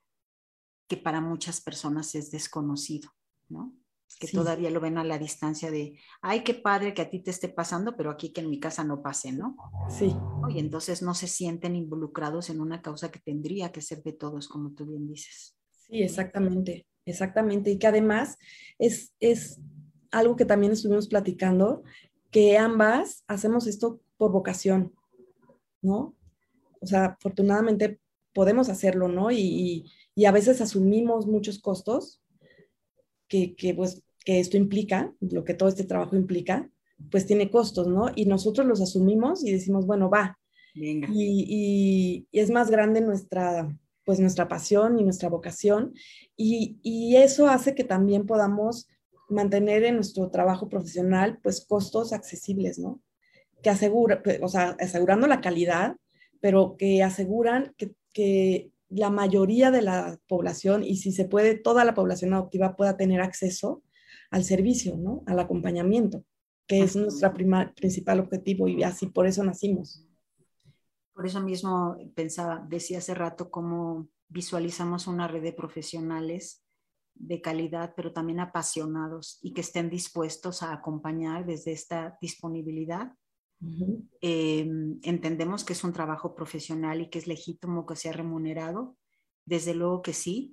que para muchas personas es desconocido, ¿no? Que Sí, todavía lo ven a la distancia de, ay, qué padre que a ti te esté pasando, pero aquí que en mi casa no pase, ¿no? sí, Y entonces no se sienten involucrados en una causa que tendría que ser de todos, como tú bien dices. sí, exactamente, exactamente. Y que además es, es algo que también estuvimos platicando, que ambas hacemos esto por vocación, ¿no? O sea, afortunadamente podemos hacerlo, ¿no? Y, y, y a veces asumimos muchos costos que, que, pues, que esto implica, lo que todo este trabajo implica, pues tiene costos, ¿no? Y nosotros los asumimos y decimos, bueno, va. Venga. Y, y, y es más grande nuestra, pues nuestra pasión y nuestra vocación. Y, y eso hace que también podamos mantener en nuestro trabajo profesional, pues costos accesibles, ¿no? Que asegura, o sea, asegurando la calidad, pero que aseguran que, que la mayoría de la población, y si se puede, toda la población adoptiva pueda tener acceso al servicio, ¿no? Al acompañamiento, que es nuestro principal objetivo y así por eso nacimos. Por eso mismo pensaba, decía hace rato cómo visualizamos una red de profesionales de calidad, pero también apasionados y que estén dispuestos a acompañar desde esta disponibilidad. Uh-huh. Eh, entendemos que es un trabajo profesional y que es legítimo que sea remunerado, desde luego que sí,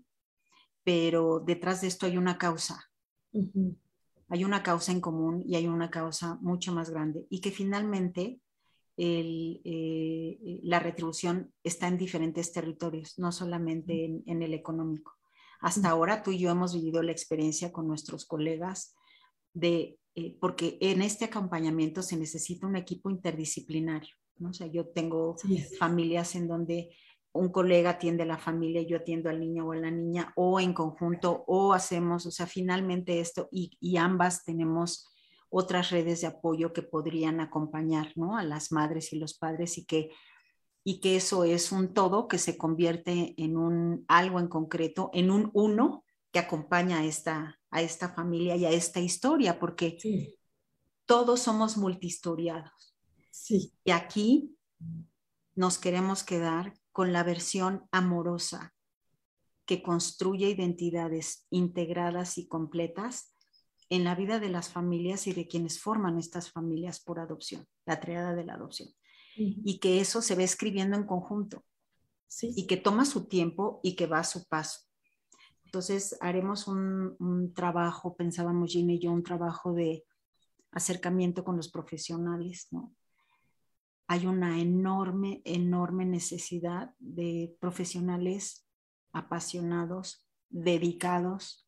pero detrás de esto hay una causa. Uh-huh. Hay una causa en común y hay una causa mucho más grande y que finalmente el, eh, la retribución está en diferentes territorios, no solamente en, en el económico. Hasta ahora tú y yo hemos vivido la experiencia con nuestros colegas de, eh, porque en este acompañamiento se necesita un equipo interdisciplinario, ¿no? O sea, yo tengo sí. familias en donde un colega atiende a la familia y yo atiendo al niño o a la niña, o en conjunto, o hacemos, o sea, finalmente esto, y, y ambas tenemos otras redes de apoyo que podrían acompañar, ¿no? A las madres y los padres y que, y que eso es un todo que se convierte en un algo en concreto, en un uno que acompaña a esta, a esta familia y a esta historia, porque sí. todos somos multihistoriados. Sí. Y aquí nos queremos quedar con la versión amorosa que construye identidades integradas y completas en la vida de las familias y de quienes forman estas familias por adopción, la triada de la adopción. Uh-huh. Y que eso se va escribiendo en conjunto. Sí. Y que toma su tiempo y que va a su paso. Entonces haremos un, un trabajo, pensábamos Gina y yo, un trabajo de acercamiento con los profesionales, ¿no? hay una enorme, enorme necesidad de profesionales apasionados, dedicados,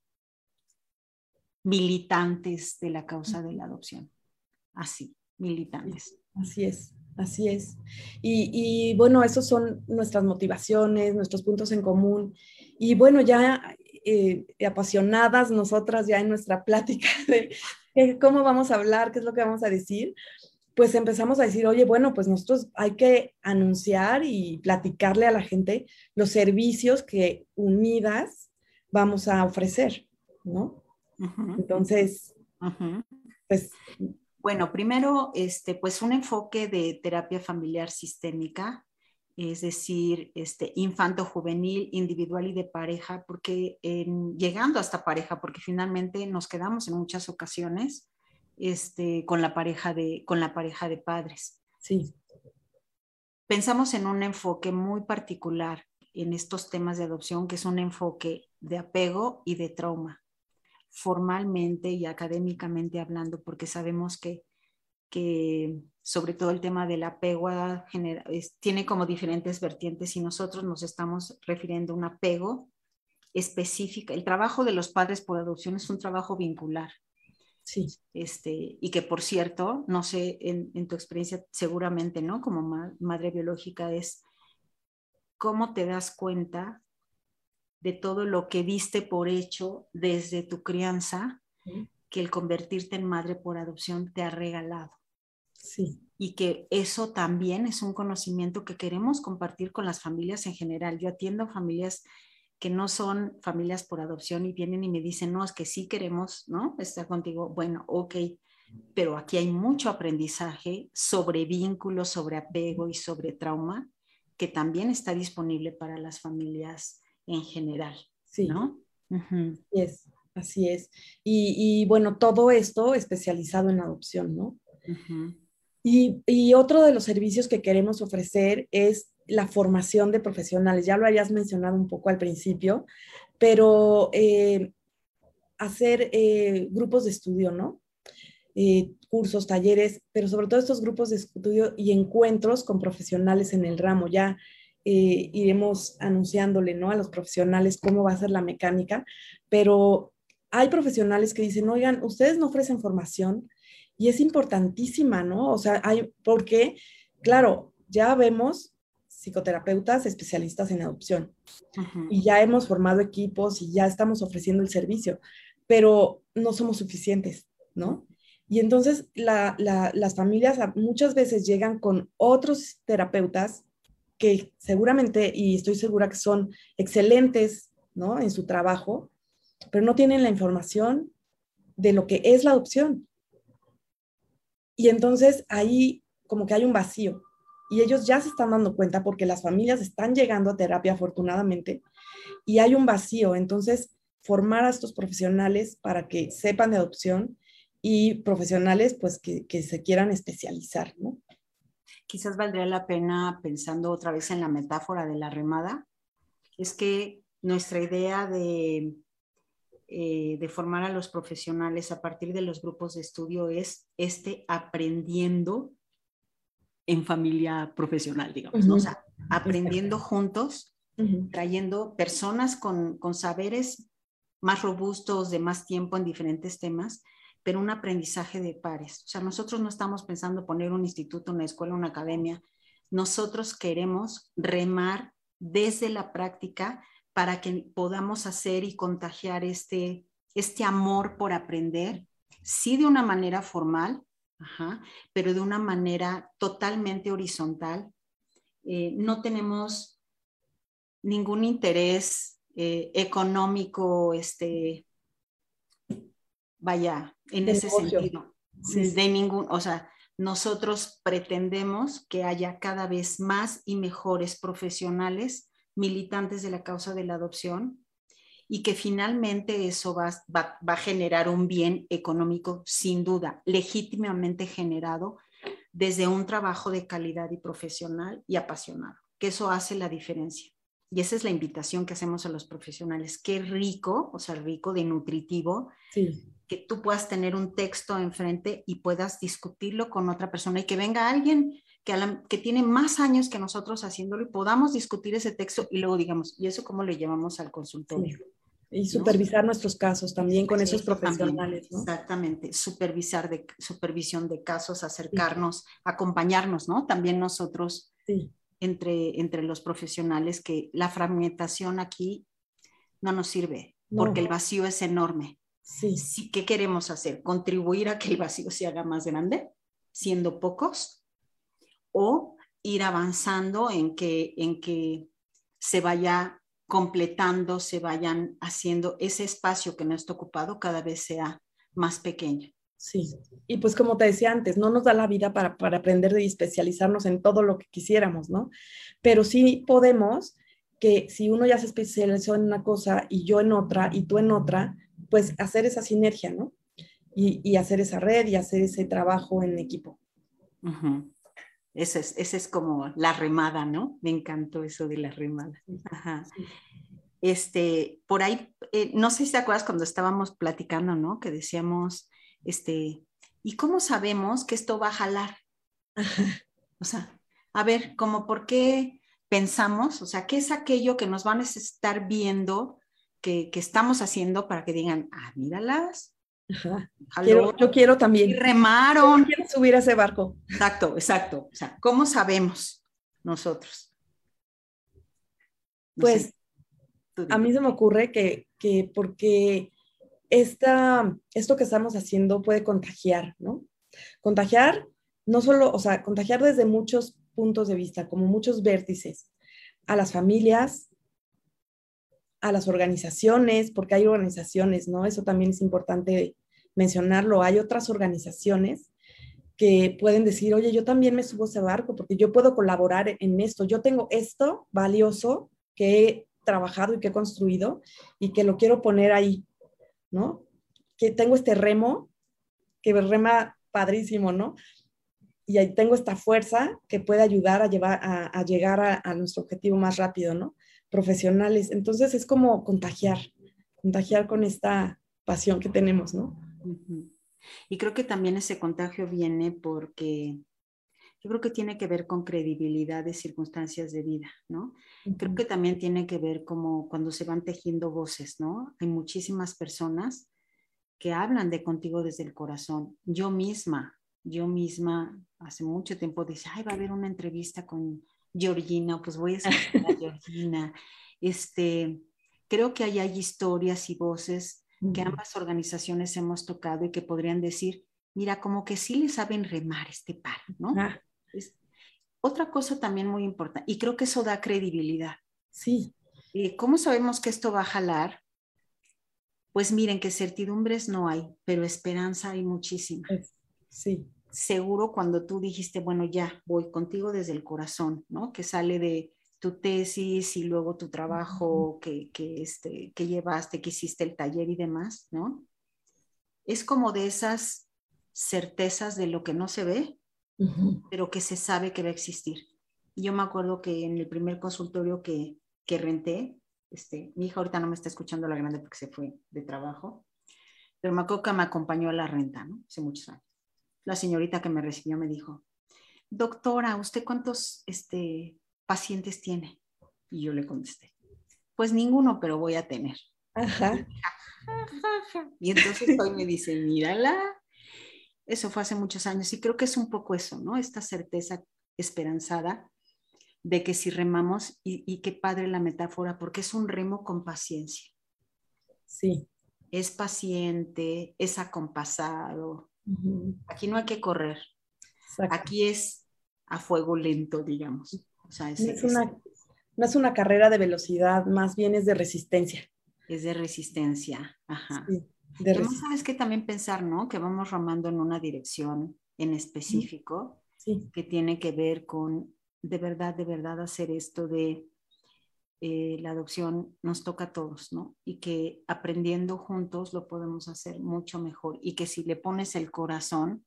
militantes de la causa de la adopción. Así, militantes. Así es, así es. Y, y bueno, esos son nuestras motivaciones, nuestros puntos en común. Y bueno, ya eh, apasionadas nosotras ya en nuestra plática de, de cómo vamos a hablar, qué es lo que vamos a decir, pues empezamos a decir, oye, bueno, pues nosotros hay que anunciar y platicarle a la gente los servicios que unidas vamos a ofrecer, ¿no? Uh-huh. Entonces, uh-huh. pues... Bueno, primero, este, pues un enfoque de terapia familiar sistémica, es decir, este, infanto-juvenil, individual y de pareja, porque en, llegando hasta pareja, porque finalmente nos quedamos en muchas ocasiones este, con, la pareja de, con la pareja de padres. Sí. Pensamos en un enfoque muy particular en estos temas de adopción, que es un enfoque de apego y de trauma, formalmente y académicamente hablando, porque sabemos que, que sobre todo el tema del apego genera, es, tiene como diferentes vertientes y nosotros nos estamos refiriendo a un apego específico. El trabajo de los padres por adopción es un trabajo vincular. Sí. Este, y que por cierto, no sé, en, en tu experiencia seguramente, ¿no? Como ma madre biológica es cómo te das cuenta de todo lo que diste por hecho desde tu crianza, sí, que el convertirte en madre por adopción te ha regalado. Sí. Y que eso también es un conocimiento que queremos compartir con las familias en general. Yo atiendo a familias que no son familias por adopción y vienen y me dicen, no, es que sí queremos, ¿no? Estar contigo. Bueno, ok, pero aquí hay mucho aprendizaje sobre vínculos, sobre apego y sobre trauma que también está disponible para las familias en general, sí, ¿no? Uh-huh. Así es, así es. Y, y bueno, todo esto especializado en adopción, ¿no? Uh-huh. Y, y otro de los servicios que queremos ofrecer es la formación de profesionales. Ya lo habías mencionado un poco al principio, pero eh, hacer eh, grupos de estudio, ¿no? Eh, cursos, talleres, pero sobre todo estos grupos de estudio y encuentros con profesionales en el ramo. Ya eh, iremos anunciándole, ¿no? A los profesionales cómo va a ser la mecánica, pero hay profesionales que dicen, oigan, ustedes no ofrecen formación y es importantísima, ¿no? O sea, hay, porque, claro, ya vemos psicoterapeutas especialistas en adopción uh-huh. y ya hemos formado equipos y ya estamos ofreciendo el servicio, pero no somos suficientes, ¿no? Y entonces la, la, las familias muchas veces llegan con otros terapeutas que seguramente, y estoy segura que son excelentes, ¿no? En su trabajo, pero no tienen la información de lo que es la adopción. Y entonces ahí como que hay un vacío. Y ellos ya se están dando cuenta porque las familias están llegando a terapia afortunadamente y hay un vacío. Entonces, formar a estos profesionales para que sepan de adopción y profesionales pues que, que se quieran especializar, ¿no? Quizás valdría la pena, pensando otra vez en la metáfora de la remada, es que nuestra idea de, eh, de formar a los profesionales a partir de los grupos de estudio es este aprendiendo en familia profesional, digamos, uh-huh. ¿no? O sea, aprendiendo juntos, uh-huh. trayendo personas con, con saberes más robustos, de más tiempo en diferentes temas, pero un aprendizaje de pares. O sea, nosotros no estamos pensando poner un instituto, una escuela, una academia. Nosotros queremos remar desde la práctica para que podamos hacer y contagiar este, este amor por aprender, sí de una manera formal, ajá, pero de una manera totalmente horizontal. Eh, no tenemos ningún interés eh, económico, este, vaya, en de ese negocio. sentido, Sí, de ningún, o sea, nosotros pretendemos que haya cada vez más y mejores profesionales militantes de la causa de la adopción y que finalmente eso va, va, va a generar un bien económico sin duda, legítimamente generado desde un trabajo de calidad y profesional y apasionado, que eso hace la diferencia. Y esa es la invitación que hacemos a los profesionales. Qué rico, o sea, rico de nutritivo, sí. que tú puedas tener un texto enfrente y puedas discutirlo con otra persona y que venga alguien que, a la, que tiene más años que nosotros haciéndolo y podamos discutir ese texto y luego digamos, ¿y eso cómo le llevamos al consultorio? Sí. Y supervisar, ¿no?, nuestros casos también con esos profesionales, ¿no? Exactamente, supervisar de, supervisión de casos, acercarnos, sí. acompañarnos, ¿no? También nosotros sí. entre, entre los profesionales, que la fragmentación aquí no nos sirve, no. porque el vacío es enorme. Sí. Sí. ¿Qué queremos hacer? ¿Contribuir a que el vacío se haga más grande, siendo pocos? ¿O ir avanzando en que, en que se vaya completando, se vayan haciendo ese espacio que no está ocupado cada vez sea más pequeño? Sí, y pues como te decía antes, no nos da la vida para, para aprender y especializarnos en todo lo que quisiéramos, ¿no? Pero sí podemos, que si uno ya se especializó en una cosa y yo en otra y tú en otra, pues hacer esa sinergia, ¿no? Y, y hacer esa red y hacer ese trabajo en equipo. Uh-huh. Esa es, ese es como la remada, ¿no? Me encantó eso de la remada. Ajá. Sí. Este, por ahí, eh, no sé si te acuerdas cuando estábamos platicando, ¿no? Que decíamos, este, ¿y cómo sabemos que esto va a jalar? Ajá. O sea, a ver, como por qué pensamos, o sea, ¿qué es aquello que nos van a estar viendo que, que estamos haciendo para que digan, ah, míralas? Ajá. Quiero, yo quiero también. Y remaron. Yo quiero subir a ese barco. Exacto, exacto. O sea, ¿cómo sabemos nosotros? No pues, sé. A mí se me ocurre que, que porque esta, esto que estamos haciendo puede contagiar, ¿no? Contagiar, no solo, o sea, contagiar desde muchos puntos de vista, como muchos vértices, a las familias, a las organizaciones, porque hay organizaciones, ¿no? Eso también es importante mencionarlo. Hay otras organizaciones que pueden decir, oye, yo también me subo a ese barco porque yo puedo colaborar en esto. Yo tengo esto valioso que he trabajado y que he construido y que lo quiero poner ahí, ¿no? Que tengo este remo, que rema padrísimo, ¿no? Y ahí tengo esta fuerza que puede ayudar a, llevar, a, a llegar a, a nuestro objetivo más rápido, ¿no? Profesionales. Entonces es como contagiar, contagiar con esta pasión que tenemos, ¿no? Uh-huh. Y creo que también ese contagio viene porque yo creo que tiene que ver con credibilidad de circunstancias de vida, ¿no? Uh-huh. Creo que también tiene que ver como cuando se van tejiendo voces, ¿no? Hay muchísimas personas que hablan de contigo desde el corazón. Yo misma, yo misma hace mucho tiempo decía, ay, va a haber una entrevista con Georgina, pues voy a escuchar a Georgina. Este, creo que ahí hay historias y voces que ambas organizaciones hemos tocado y que podrían decir, mira, como que sí le saben remar este par, ¿no? Ah. Es, otra cosa también muy importante, y creo que eso da credibilidad. Sí. Eh, ¿Cómo sabemos que esto va a jalar? Pues miren que certidumbres no hay, pero esperanza hay muchísima. Sí. Seguro cuando tú dijiste, bueno, ya voy contigo desde el corazón, ¿no? Que sale de tu tesis y luego tu trabajo que, que, este, que llevaste, que hiciste el taller y demás, ¿no? Es como de esas certezas de lo que no se ve, uh-huh. pero que se sabe que va a existir. Y yo me acuerdo que en el primer consultorio que, que renté, este, mi hija ahorita no me está escuchando la grande porque se fue de trabajo, pero me acuerdo que me acompañó a la renta, ¿no? Hace muchos años. La señorita que me recibió me dijo, doctora, ¿usted cuántos este, pacientes tiene? Y yo le contesté, pues ninguno, pero voy a tener. Ajá. Y entonces hoy me dice, mírala, eso fue hace muchos años y creo que es un poco eso, ¿no? Esta certeza esperanzada de que si remamos, y, y qué padre la metáfora, porque es un remo con paciencia. Sí. Es paciente, es acompasado. Uh-huh. Aquí no hay que correr. Exacto. Aquí es a fuego lento, digamos. O sea, es, no, es una, no es una carrera de velocidad, más bien es de resistencia. Es de resistencia. Ajá. Sí, de y además, resistencia. sabes que también pensar, ¿no? Que vamos ramando en una dirección en específico, sí. que tiene que ver con de verdad, de verdad hacer esto de eh, la adopción nos toca a todos, ¿no? Y que aprendiendo juntos lo podemos hacer mucho mejor y que si le pones el corazón,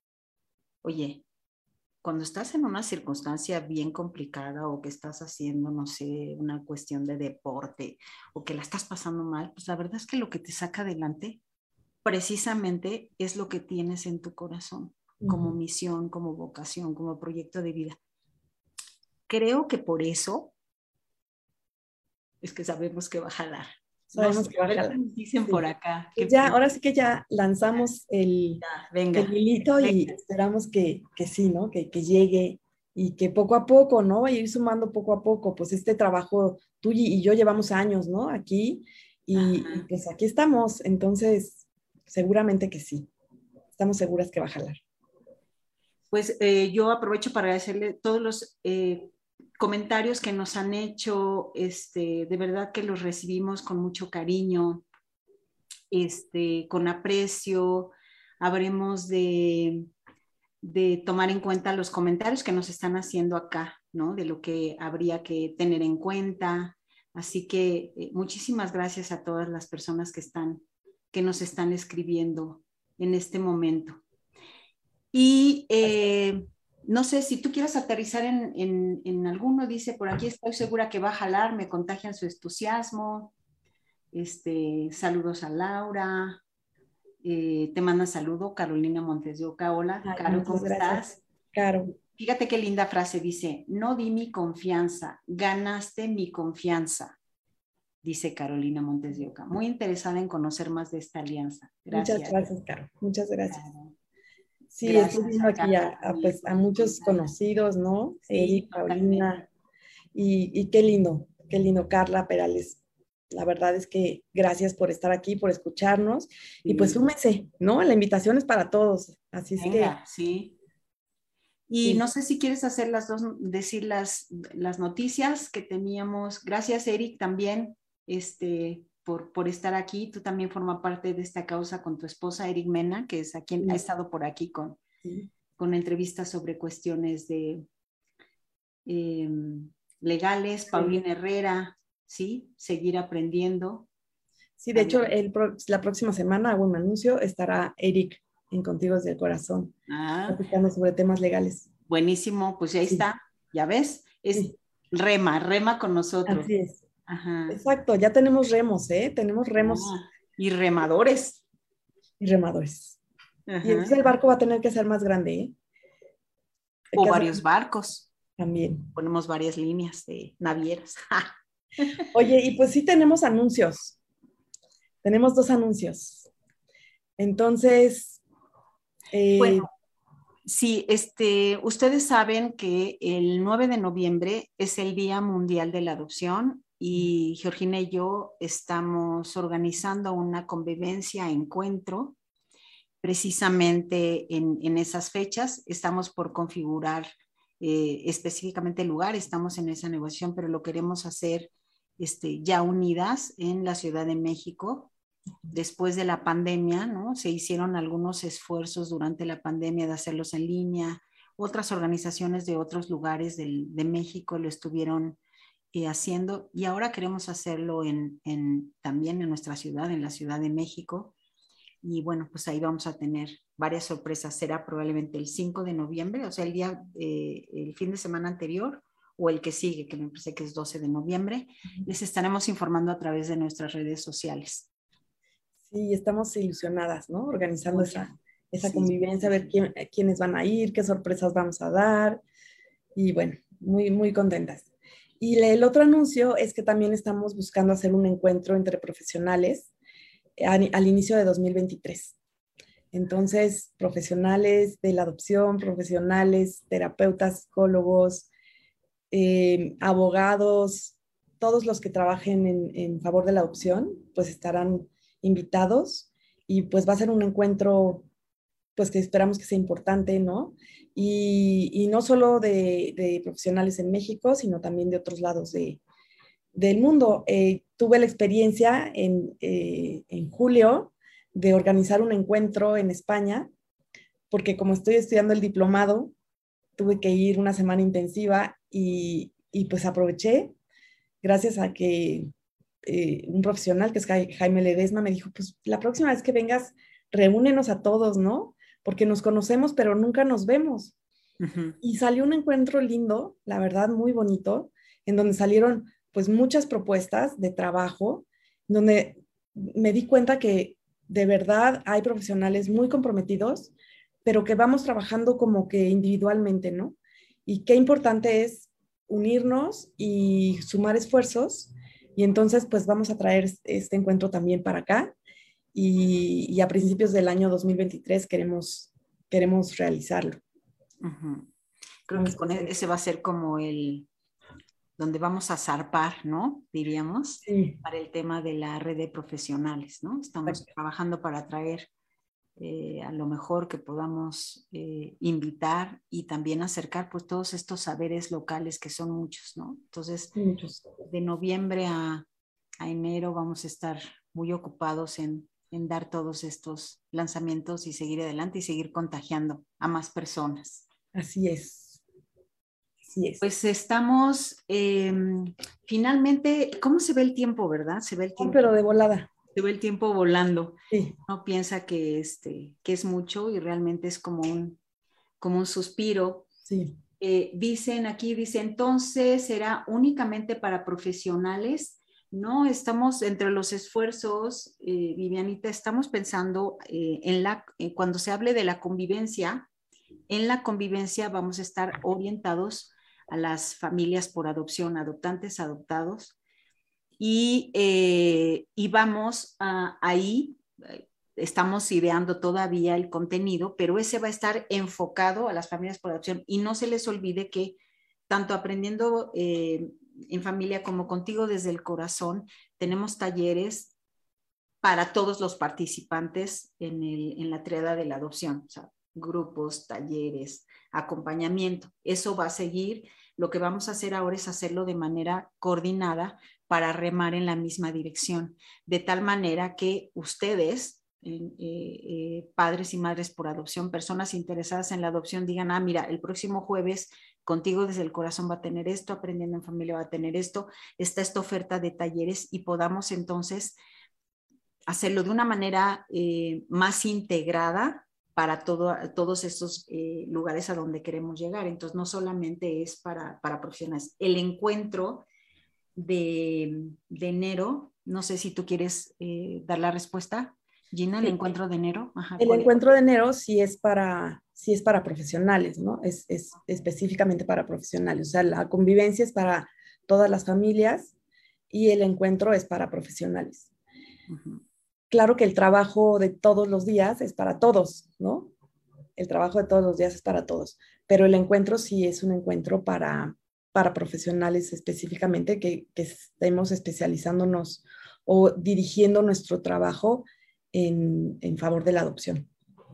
oye, cuando estás en una circunstancia bien complicada o que estás haciendo, no sé, una cuestión de deporte o que la estás pasando mal, pues la verdad es que lo que te saca adelante precisamente es lo que tienes en tu corazón, uh-huh. como misión, como vocación, como proyecto de vida. Creo que por eso es que sabemos que va a jalar. Sabemos no sé, que va a jalar. Dicen sí. por acá. Pues ya, ahora sí que ya lanzamos el, ya, venga, el hilito venga. y esperamos que, que sí, ¿no? Que, que llegue y que poco a poco, ¿no? Vaya a ir sumando poco a poco, pues este trabajo tú y yo llevamos años, ¿no? Aquí y, y pues aquí estamos, entonces seguramente que sí, estamos seguras que va a jalar. Pues eh, yo aprovecho para agradecerle todos los eh, comentarios que nos han hecho, este, de verdad que los recibimos con mucho cariño, este, con aprecio, habremos de, de tomar en cuenta los comentarios que nos están haciendo acá, ¿no? De lo que habría que tener en cuenta. Así que eh, muchísimas gracias a todas las personas que, están, que nos están escribiendo en este momento. Y eh, no sé si tú quieres aterrizar en, en, en alguno, dice por aquí, estoy segura que va a jalar, me contagian su entusiasmo. Este, saludos a Laura, eh, te manda saludo Carolina Montes de Oca. Hola, Ay, Caro, ¿cómo gracias. estás? Caro. Fíjate qué linda frase, dice, no di mi confianza, ganaste mi confianza, dice Carolina Montes de Oca. Muy interesada en conocer más de esta alianza. Gracias. Muchas gracias, Caro. Muchas gracias. Caro. Sí, Gracias, estoy viendo aquí a, a, pues, a muchos conocidos, ¿no? Sí, Eric, Paulina, y, y qué lindo, qué lindo, Carla Perales. La verdad es que gracias por estar aquí, por escucharnos, sí. Y pues súmense, ¿no? La invitación es para todos, así es Venga, que... sí. Y sí. No sé si quieres hacer las dos, decir las, las noticias que teníamos. Gracias, Eric, también, este... Por, por estar aquí. Tú también formas parte de esta causa con tu esposa, Eric Mena, que es a quien sí. ha estado por aquí con, sí. con entrevistas sobre cuestiones de eh, legales. Sí. Paulina Herrera, ¿sí? Seguir aprendiendo. Sí, de hecho, el, la próxima semana hago un anuncio, estará Eric en Contigo desde el Corazón, ah. platicando sobre temas legales. Buenísimo, pues ya sí. está, ya ves, es sí. rema, rema con nosotros. Así es. Ajá. Exacto, ya tenemos remos, ¿eh? Tenemos remos. Ah, y remadores. Y remadores. Ajá. Y entonces el barco va a tener que ser más grande, ¿eh? O varios barcos. También. Ponemos varias líneas de navieras. Oye, y pues sí tenemos anuncios. Tenemos dos anuncios. Entonces... Eh, bueno, sí, este, ustedes saben que el nueve de noviembre es el Día Mundial de la Adopción. Y Georgina y yo estamos organizando una convivencia, encuentro, precisamente en, en esas fechas. Estamos por configurar eh, específicamente el lugar, estamos en esa negociación, pero lo queremos hacer este, ya unidas en la Ciudad de México. Después de la pandemia, ¿no? Se hicieron algunos esfuerzos durante la pandemia de hacerlos en línea. Otras organizaciones de otros lugares del, de México lo estuvieron Eh, haciendo, y ahora queremos hacerlo en, en, también en nuestra ciudad, en la Ciudad de México, y bueno, pues ahí vamos a tener varias sorpresas. Será probablemente el cinco de noviembre, o sea, el día, eh, el fin de semana anterior, o el que sigue, que me parece que es doce de noviembre. Les estaremos informando a través de nuestras redes sociales. Sí, estamos ilusionadas, ¿no? Organizando esa, esa sí, convivencia, a ver quién, quiénes van a ir, qué sorpresas vamos a dar, y bueno, muy, muy contentas. Y el otro anuncio es que también estamos buscando hacer un encuentro entre profesionales al inicio de dos mil veintitrés. Entonces, profesionales de la adopción, profesionales, terapeutas, psicólogos, eh, abogados, todos los que trabajen en, en favor de la adopción, pues estarán invitados y pues va a ser un encuentro pues que esperamos que sea importante, ¿no? Y, y no solo de, de profesionales en México, sino también de otros lados de, del mundo. Eh, tuve la experiencia en, eh, en julio de organizar un encuentro en España, porque como estoy estudiando el diplomado, tuve que ir una semana intensiva y, y pues aproveché, gracias a que eh, un profesional, que es Jaime Ledesma, me dijo, pues la próxima vez que vengas, reúnenos a todos, ¿no? Porque nos conocemos, pero nunca nos vemos. Uh-huh. Y salió un encuentro lindo, la verdad, muy bonito, en donde salieron pues muchas propuestas de trabajo, donde me di cuenta que de verdad hay profesionales muy comprometidos, pero que vamos trabajando como que individualmente, ¿no? Y qué importante es unirnos y sumar esfuerzos. Y entonces, pues vamos a traer este encuentro también para acá. Y, y a principios del año dos mil veintitrés queremos, queremos realizarlo. Uh-huh. Creo que con ese va a ser como el, donde vamos a zarpar, ¿no? Diríamos, sí, para el tema de la red de profesionales, ¿no? Estamos Exacto. trabajando para traer eh, a lo mejor que podamos eh, invitar y también acercar pues todos estos saberes locales que son muchos, ¿no? Entonces, muchos. De noviembre a, a enero vamos a estar muy ocupados en, en dar todos estos lanzamientos y seguir adelante y seguir contagiando a más personas. Así es. Así es. Pues estamos, eh, finalmente, ¿cómo se ve el tiempo, verdad? Se ve el tiempo. Oh, pero de volada. Se ve el tiempo volando. Sí. Uno piensa que, este, que es mucho y realmente es como un, como un suspiro. Sí. Eh, dicen aquí, dice, entonces será únicamente para profesionales. No, estamos entre los esfuerzos, eh, Vivianita, estamos pensando eh, en la, eh, cuando se hable de la convivencia, en la convivencia vamos a estar orientados a las familias por adopción, adoptantes, adoptados, y, eh, y vamos a, ahí, estamos ideando todavía el contenido, pero ese va a estar enfocado a las familias por adopción y no se les olvide que tanto aprendiendo eh, en familia como contigo desde el corazón, tenemos talleres para todos los participantes en, el, en la triada de la adopción, o sea, grupos, talleres, acompañamiento. Eso va a seguir. Lo que vamos a hacer ahora es hacerlo de manera coordinada para remar en la misma dirección, de tal manera que ustedes, eh, eh, padres y madres por adopción, personas interesadas en la adopción, digan, ah, mira, el próximo jueves contigo desde el corazón va a tener esto, aprendiendo en familia va a tener esto, está esta oferta de talleres y podamos entonces hacerlo de una manera eh, más integrada para todo, todos estos eh, lugares a donde queremos llegar. Entonces, no solamente es para, para profesionales. El encuentro de, de enero, no sé si tú quieres eh, dar la respuesta, Gina, el sí. encuentro de enero. Ajá, el encuentro de enero sí es para, sí es para profesionales, ¿no? Es, es específicamente para profesionales. O sea, la convivencia es para todas las familias y el encuentro es para profesionales. Uh-huh. Claro que el trabajo de todos los días es para todos, ¿no? El trabajo de todos los días es para todos, pero el encuentro sí es un encuentro para, para profesionales específicamente que, que estemos especializándonos o dirigiendo nuestro trabajo en, en favor de la adopción.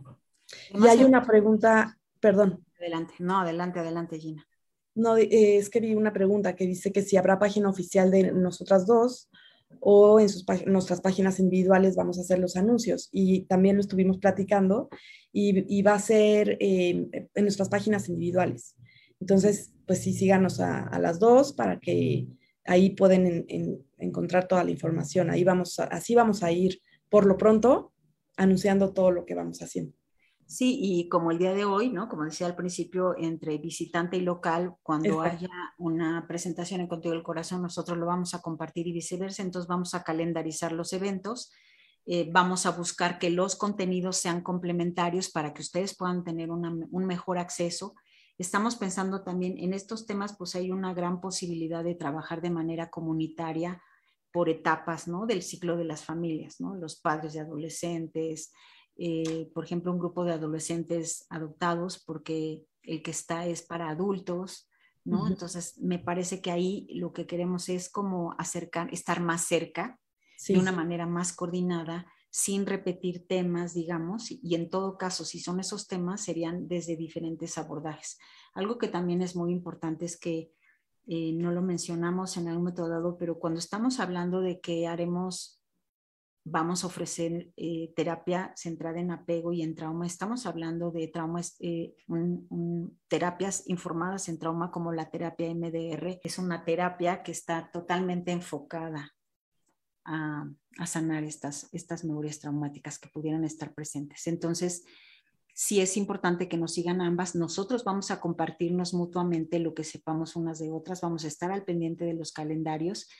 Y hay una pregunta, perdón. Adelante, no, adelante, adelante, Gina. No, eh, es que vi una pregunta que dice que si habrá página oficial de nosotras dos o en sus, nuestras páginas individuales vamos a hacer los anuncios. Y también lo estuvimos platicando y, y va a ser eh, en nuestras páginas individuales. Entonces, pues sí, síganos a, a las dos para que ahí pueden en, en, encontrar toda la información. Ahí vamos a, así vamos a ir, por lo pronto, anunciando todo lo que vamos haciendo. Sí, y como el día de hoy, ¿no? Como decía al principio, entre visitante y local, cuando Exacto. haya una presentación en Contigo del Corazón, nosotros lo vamos a compartir y viceversa, entonces vamos a calendarizar los eventos, eh, vamos a buscar que los contenidos sean complementarios para que ustedes puedan tener una, un mejor acceso. Estamos pensando también en estos temas, pues hay una gran posibilidad de trabajar de manera comunitaria por etapas, ¿no? Del ciclo de las familias, ¿no? Los padres de adolescentes, Eh, por ejemplo, un grupo de adolescentes adoptados, porque el que está es para adultos, ¿no? Uh-huh. Entonces, me parece que ahí lo que queremos es como acercar, estar más cerca, sí. de una manera más coordinada, sin repetir temas, digamos, y en todo caso, si son esos temas, serían desde diferentes abordajes. Algo que también es muy importante es que eh, no lo mencionamos en algún momento dado, pero cuando estamos hablando de que haremos vamos a ofrecer eh, terapia centrada en apego y en trauma. Estamos hablando de traumas, eh, un, un, terapias informadas en trauma como la terapia M D R. Es una terapia que está totalmente enfocada a, a sanar estas, estas memorias traumáticas que pudieran estar presentes. Entonces, sí es importante que nos sigan ambas. Nosotros vamos a compartirnos mutuamente lo que sepamos unas de otras. Vamos a estar al pendiente de los calendarios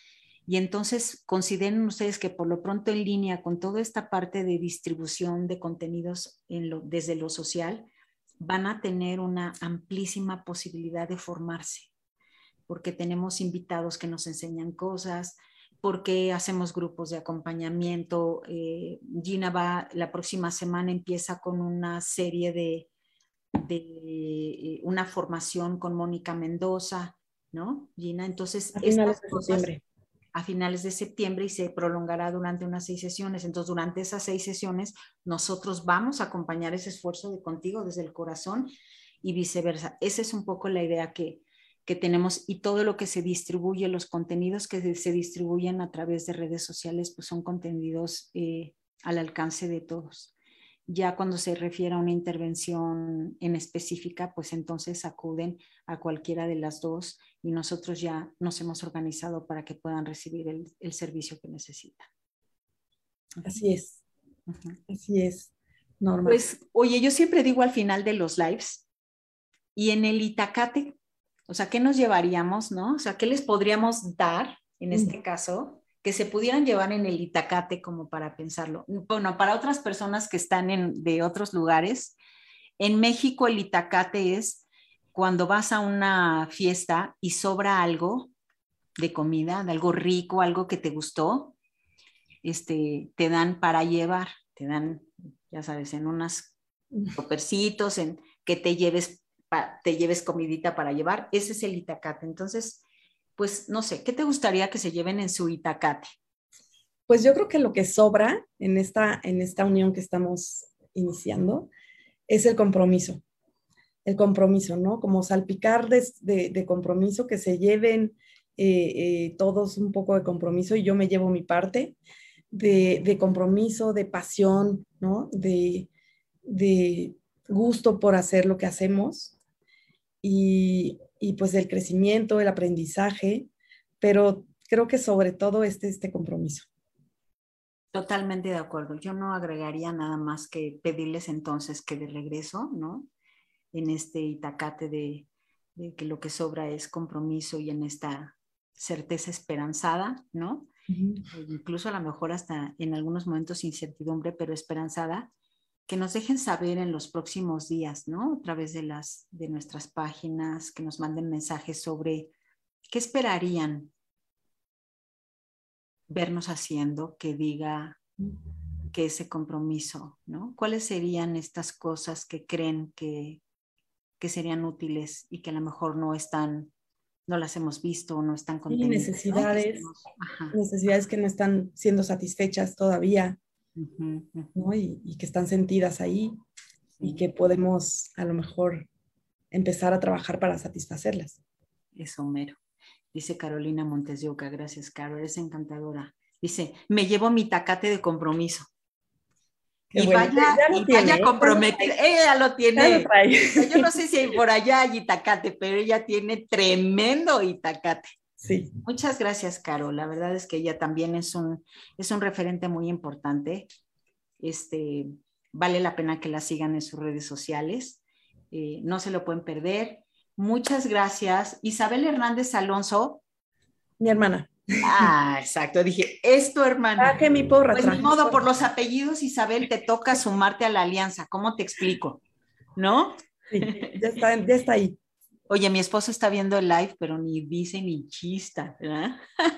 Y entonces consideren ustedes que por lo pronto en línea, con toda esta parte de distribución de contenidos en lo, desde lo social, van a tener una amplísima posibilidad de formarse, porque tenemos invitados que nos enseñan cosas, porque hacemos grupos de acompañamiento. Eh, Gina va, la próxima semana empieza con una serie de, de eh, una formación con Mónica Mendoza, ¿no, Gina? Entonces, a finales de cosas, septiembre. A finales de septiembre y se prolongará durante unas seis sesiones. Entonces, durante esas seis sesiones, nosotros vamos a acompañar ese esfuerzo de contigo desde el corazón y viceversa. Esa es un poco la idea que, que tenemos, y todo lo que se distribuye, los contenidos que se distribuyen a través de redes sociales, pues son contenidos eh, al alcance de todos. Ya cuando se refiere a una intervención en específica, pues entonces acuden a cualquiera de las dos y nosotros ya nos hemos organizado para que puedan recibir el, el servicio que necesitan. Así es, uh-huh. Así es, Norma. Pues, oye, yo siempre digo al final de los lives, y en el Itacate, o sea, ¿qué nos llevaríamos, no? O sea, ¿qué les podríamos dar en este uh-huh. caso? Que se pudieran llevar en el Itacate, como para pensarlo. Bueno, para otras personas que están en, de otros lugares, en México el Itacate es cuando vas a una fiesta y sobra algo de comida, de algo rico, algo que te gustó, este, te dan para llevar, te dan, ya sabes, en unos topercitos, en que te lleves, pa, te lleves comidita para llevar. Ese es el Itacate. Entonces, pues no sé, ¿qué te gustaría que se lleven en su Itacate? Pues yo creo que lo que sobra en esta, en esta unión que estamos iniciando es el compromiso. El compromiso, ¿no? Como salpicar de, de, de compromiso, que se lleven eh, eh, todos un poco de compromiso y yo me llevo mi parte de, de compromiso, de pasión, ¿no? De, de gusto por hacer lo que hacemos. Y, y pues el crecimiento, el aprendizaje, pero creo que sobre todo este, este compromiso. Totalmente de acuerdo. Yo no agregaría nada más que pedirles entonces que de regreso, ¿no? En este Itacate de, de que lo que sobra es compromiso y en esta certeza esperanzada, ¿no? Uh-huh. Incluso a lo mejor hasta en algunos momentos incertidumbre, pero esperanzada, que nos dejen saber en los próximos días, ¿no? A través de, las, de nuestras páginas, que nos manden mensajes sobre qué esperarían vernos haciendo, que diga que ese compromiso, ¿no? ¿Cuáles serían estas cosas que creen que, que serían útiles y que a lo mejor no están, no las hemos visto o no están contenidas? Sí, necesidades, ¿no? Que necesidades que no están siendo satisfechas todavía. Uh-huh, uh-huh. ¿No? Y, y que están sentidas ahí sí. Y que podemos a lo mejor empezar a trabajar para satisfacerlas. Eso, mero. Dice Carolina Montes de Oca, gracias, Caro, eres encantadora. Dice, me llevo mi Itacate de compromiso. Qué y bueno, vaya, y tiene, vaya comprometida. Ella lo tiene. O sea, yo no sé si por allá hay Itacate, pero ella tiene tremendo Itacate. Sí. Muchas gracias, Caro. La verdad es que ella también es un, es un referente muy importante. Este, vale la pena que la sigan en sus redes sociales. Eh, no se lo pueden perder. Muchas gracias. Isabel Hernández Alonso. Mi hermana. Ah, exacto. Dije, es tu hermana. Ah, que mi porra. Pues ni modo, por los apellidos, Isabel, te toca sumarte a la alianza. ¿Cómo te explico? ¿No? Sí, ya está, ya está ahí. Oye, mi esposo está viendo el live, pero ni dice ni chista, ¿verdad?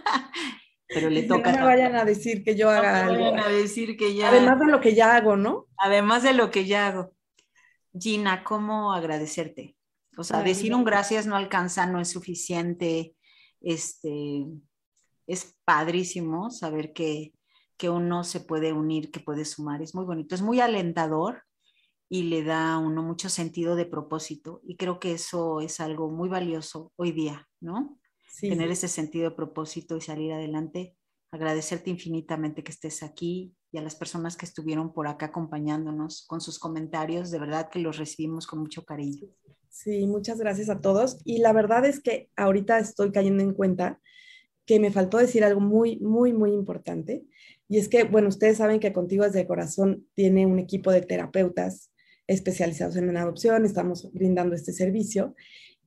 Pero le toca. No me vayan a decir que yo haga no me algo. vayan a decir que ya. Además de lo que ya hago, ¿no? Además de lo que ya hago. Gina, ¿cómo agradecerte? O sea, Ay, decir un gracias no alcanza, no es suficiente. Este, es padrísimo saber que, que uno se puede unir, que puede sumar. Es muy bonito, es muy alentador y le da a uno mucho sentido de propósito. Y creo que eso es algo muy valioso hoy día, ¿no? Sí. Tener ese sentido de propósito y salir adelante. Agradecerte infinitamente que estés aquí y a las personas que estuvieron por acá acompañándonos con sus comentarios. De verdad que los recibimos con mucho cariño. Sí, muchas gracias a todos. Y la verdad es que ahorita estoy cayendo en cuenta que me faltó decir algo muy, muy, muy importante. Y es que, bueno, ustedes saben que Contigo Desde el Corazón tiene un equipo de terapeutas especializados en adopción. Estamos brindando este servicio.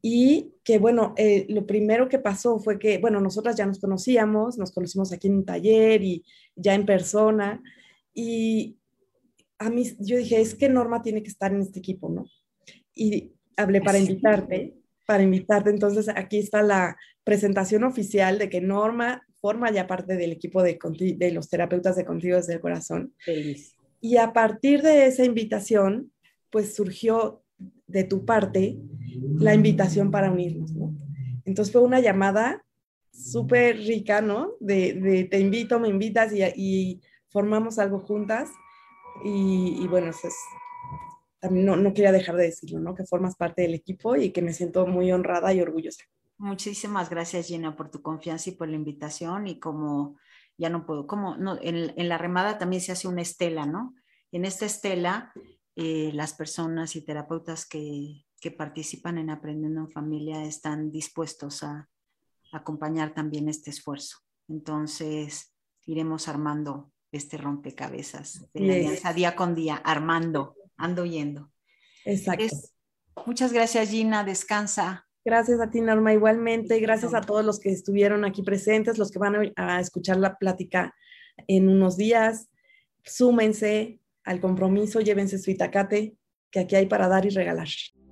Y que, bueno, eh, lo primero que pasó fue que, bueno, nosotras ya nos conocíamos, nos conocimos aquí en un taller y ya en persona. Y a mí, yo dije, es que Norma tiene que estar en este equipo, ¿no? Y hablé para invitarte, para invitarte. Entonces, aquí está la presentación oficial de que Norma forma ya parte del equipo de, de los terapeutas de Contigo desde el Corazón. Feliz. Y a partir de esa invitación, pues surgió de tu parte la invitación para unirnos, ¿no? Entonces fue una llamada súper rica, ¿no? De, de te invito, me invitas y, y formamos algo juntas. Y, y bueno, eso es, también no, no quería dejar de decirlo, ¿no? Que formas parte del equipo y que me siento muy honrada y orgullosa. Muchísimas gracias, Gina, por tu confianza y por la invitación. Y como ya no puedo, como no, en, en la remada también se hace una estela, ¿no? En esta estela, eh, las personas y terapeutas que, que participan en Aprendiendo en Familia están dispuestos a, a acompañar también este esfuerzo. Entonces, iremos armando este rompecabezas de la alianza día con día, armando, ando yendo. Exacto. Es, muchas gracias, Gina, descansa. Gracias a ti, Norma, igualmente. Gracias a todos los que estuvieron aquí presentes, los que van a escuchar la plática en unos días. Súmense al compromiso, llévense su itacate, que aquí hay para dar y regalar.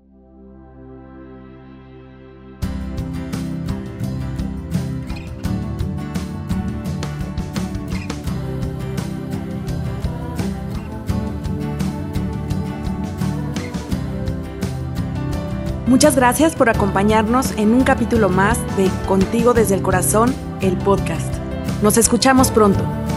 Muchas gracias por acompañarnos en un capítulo más de Contigo desde el Corazón, el podcast. Nos escuchamos pronto.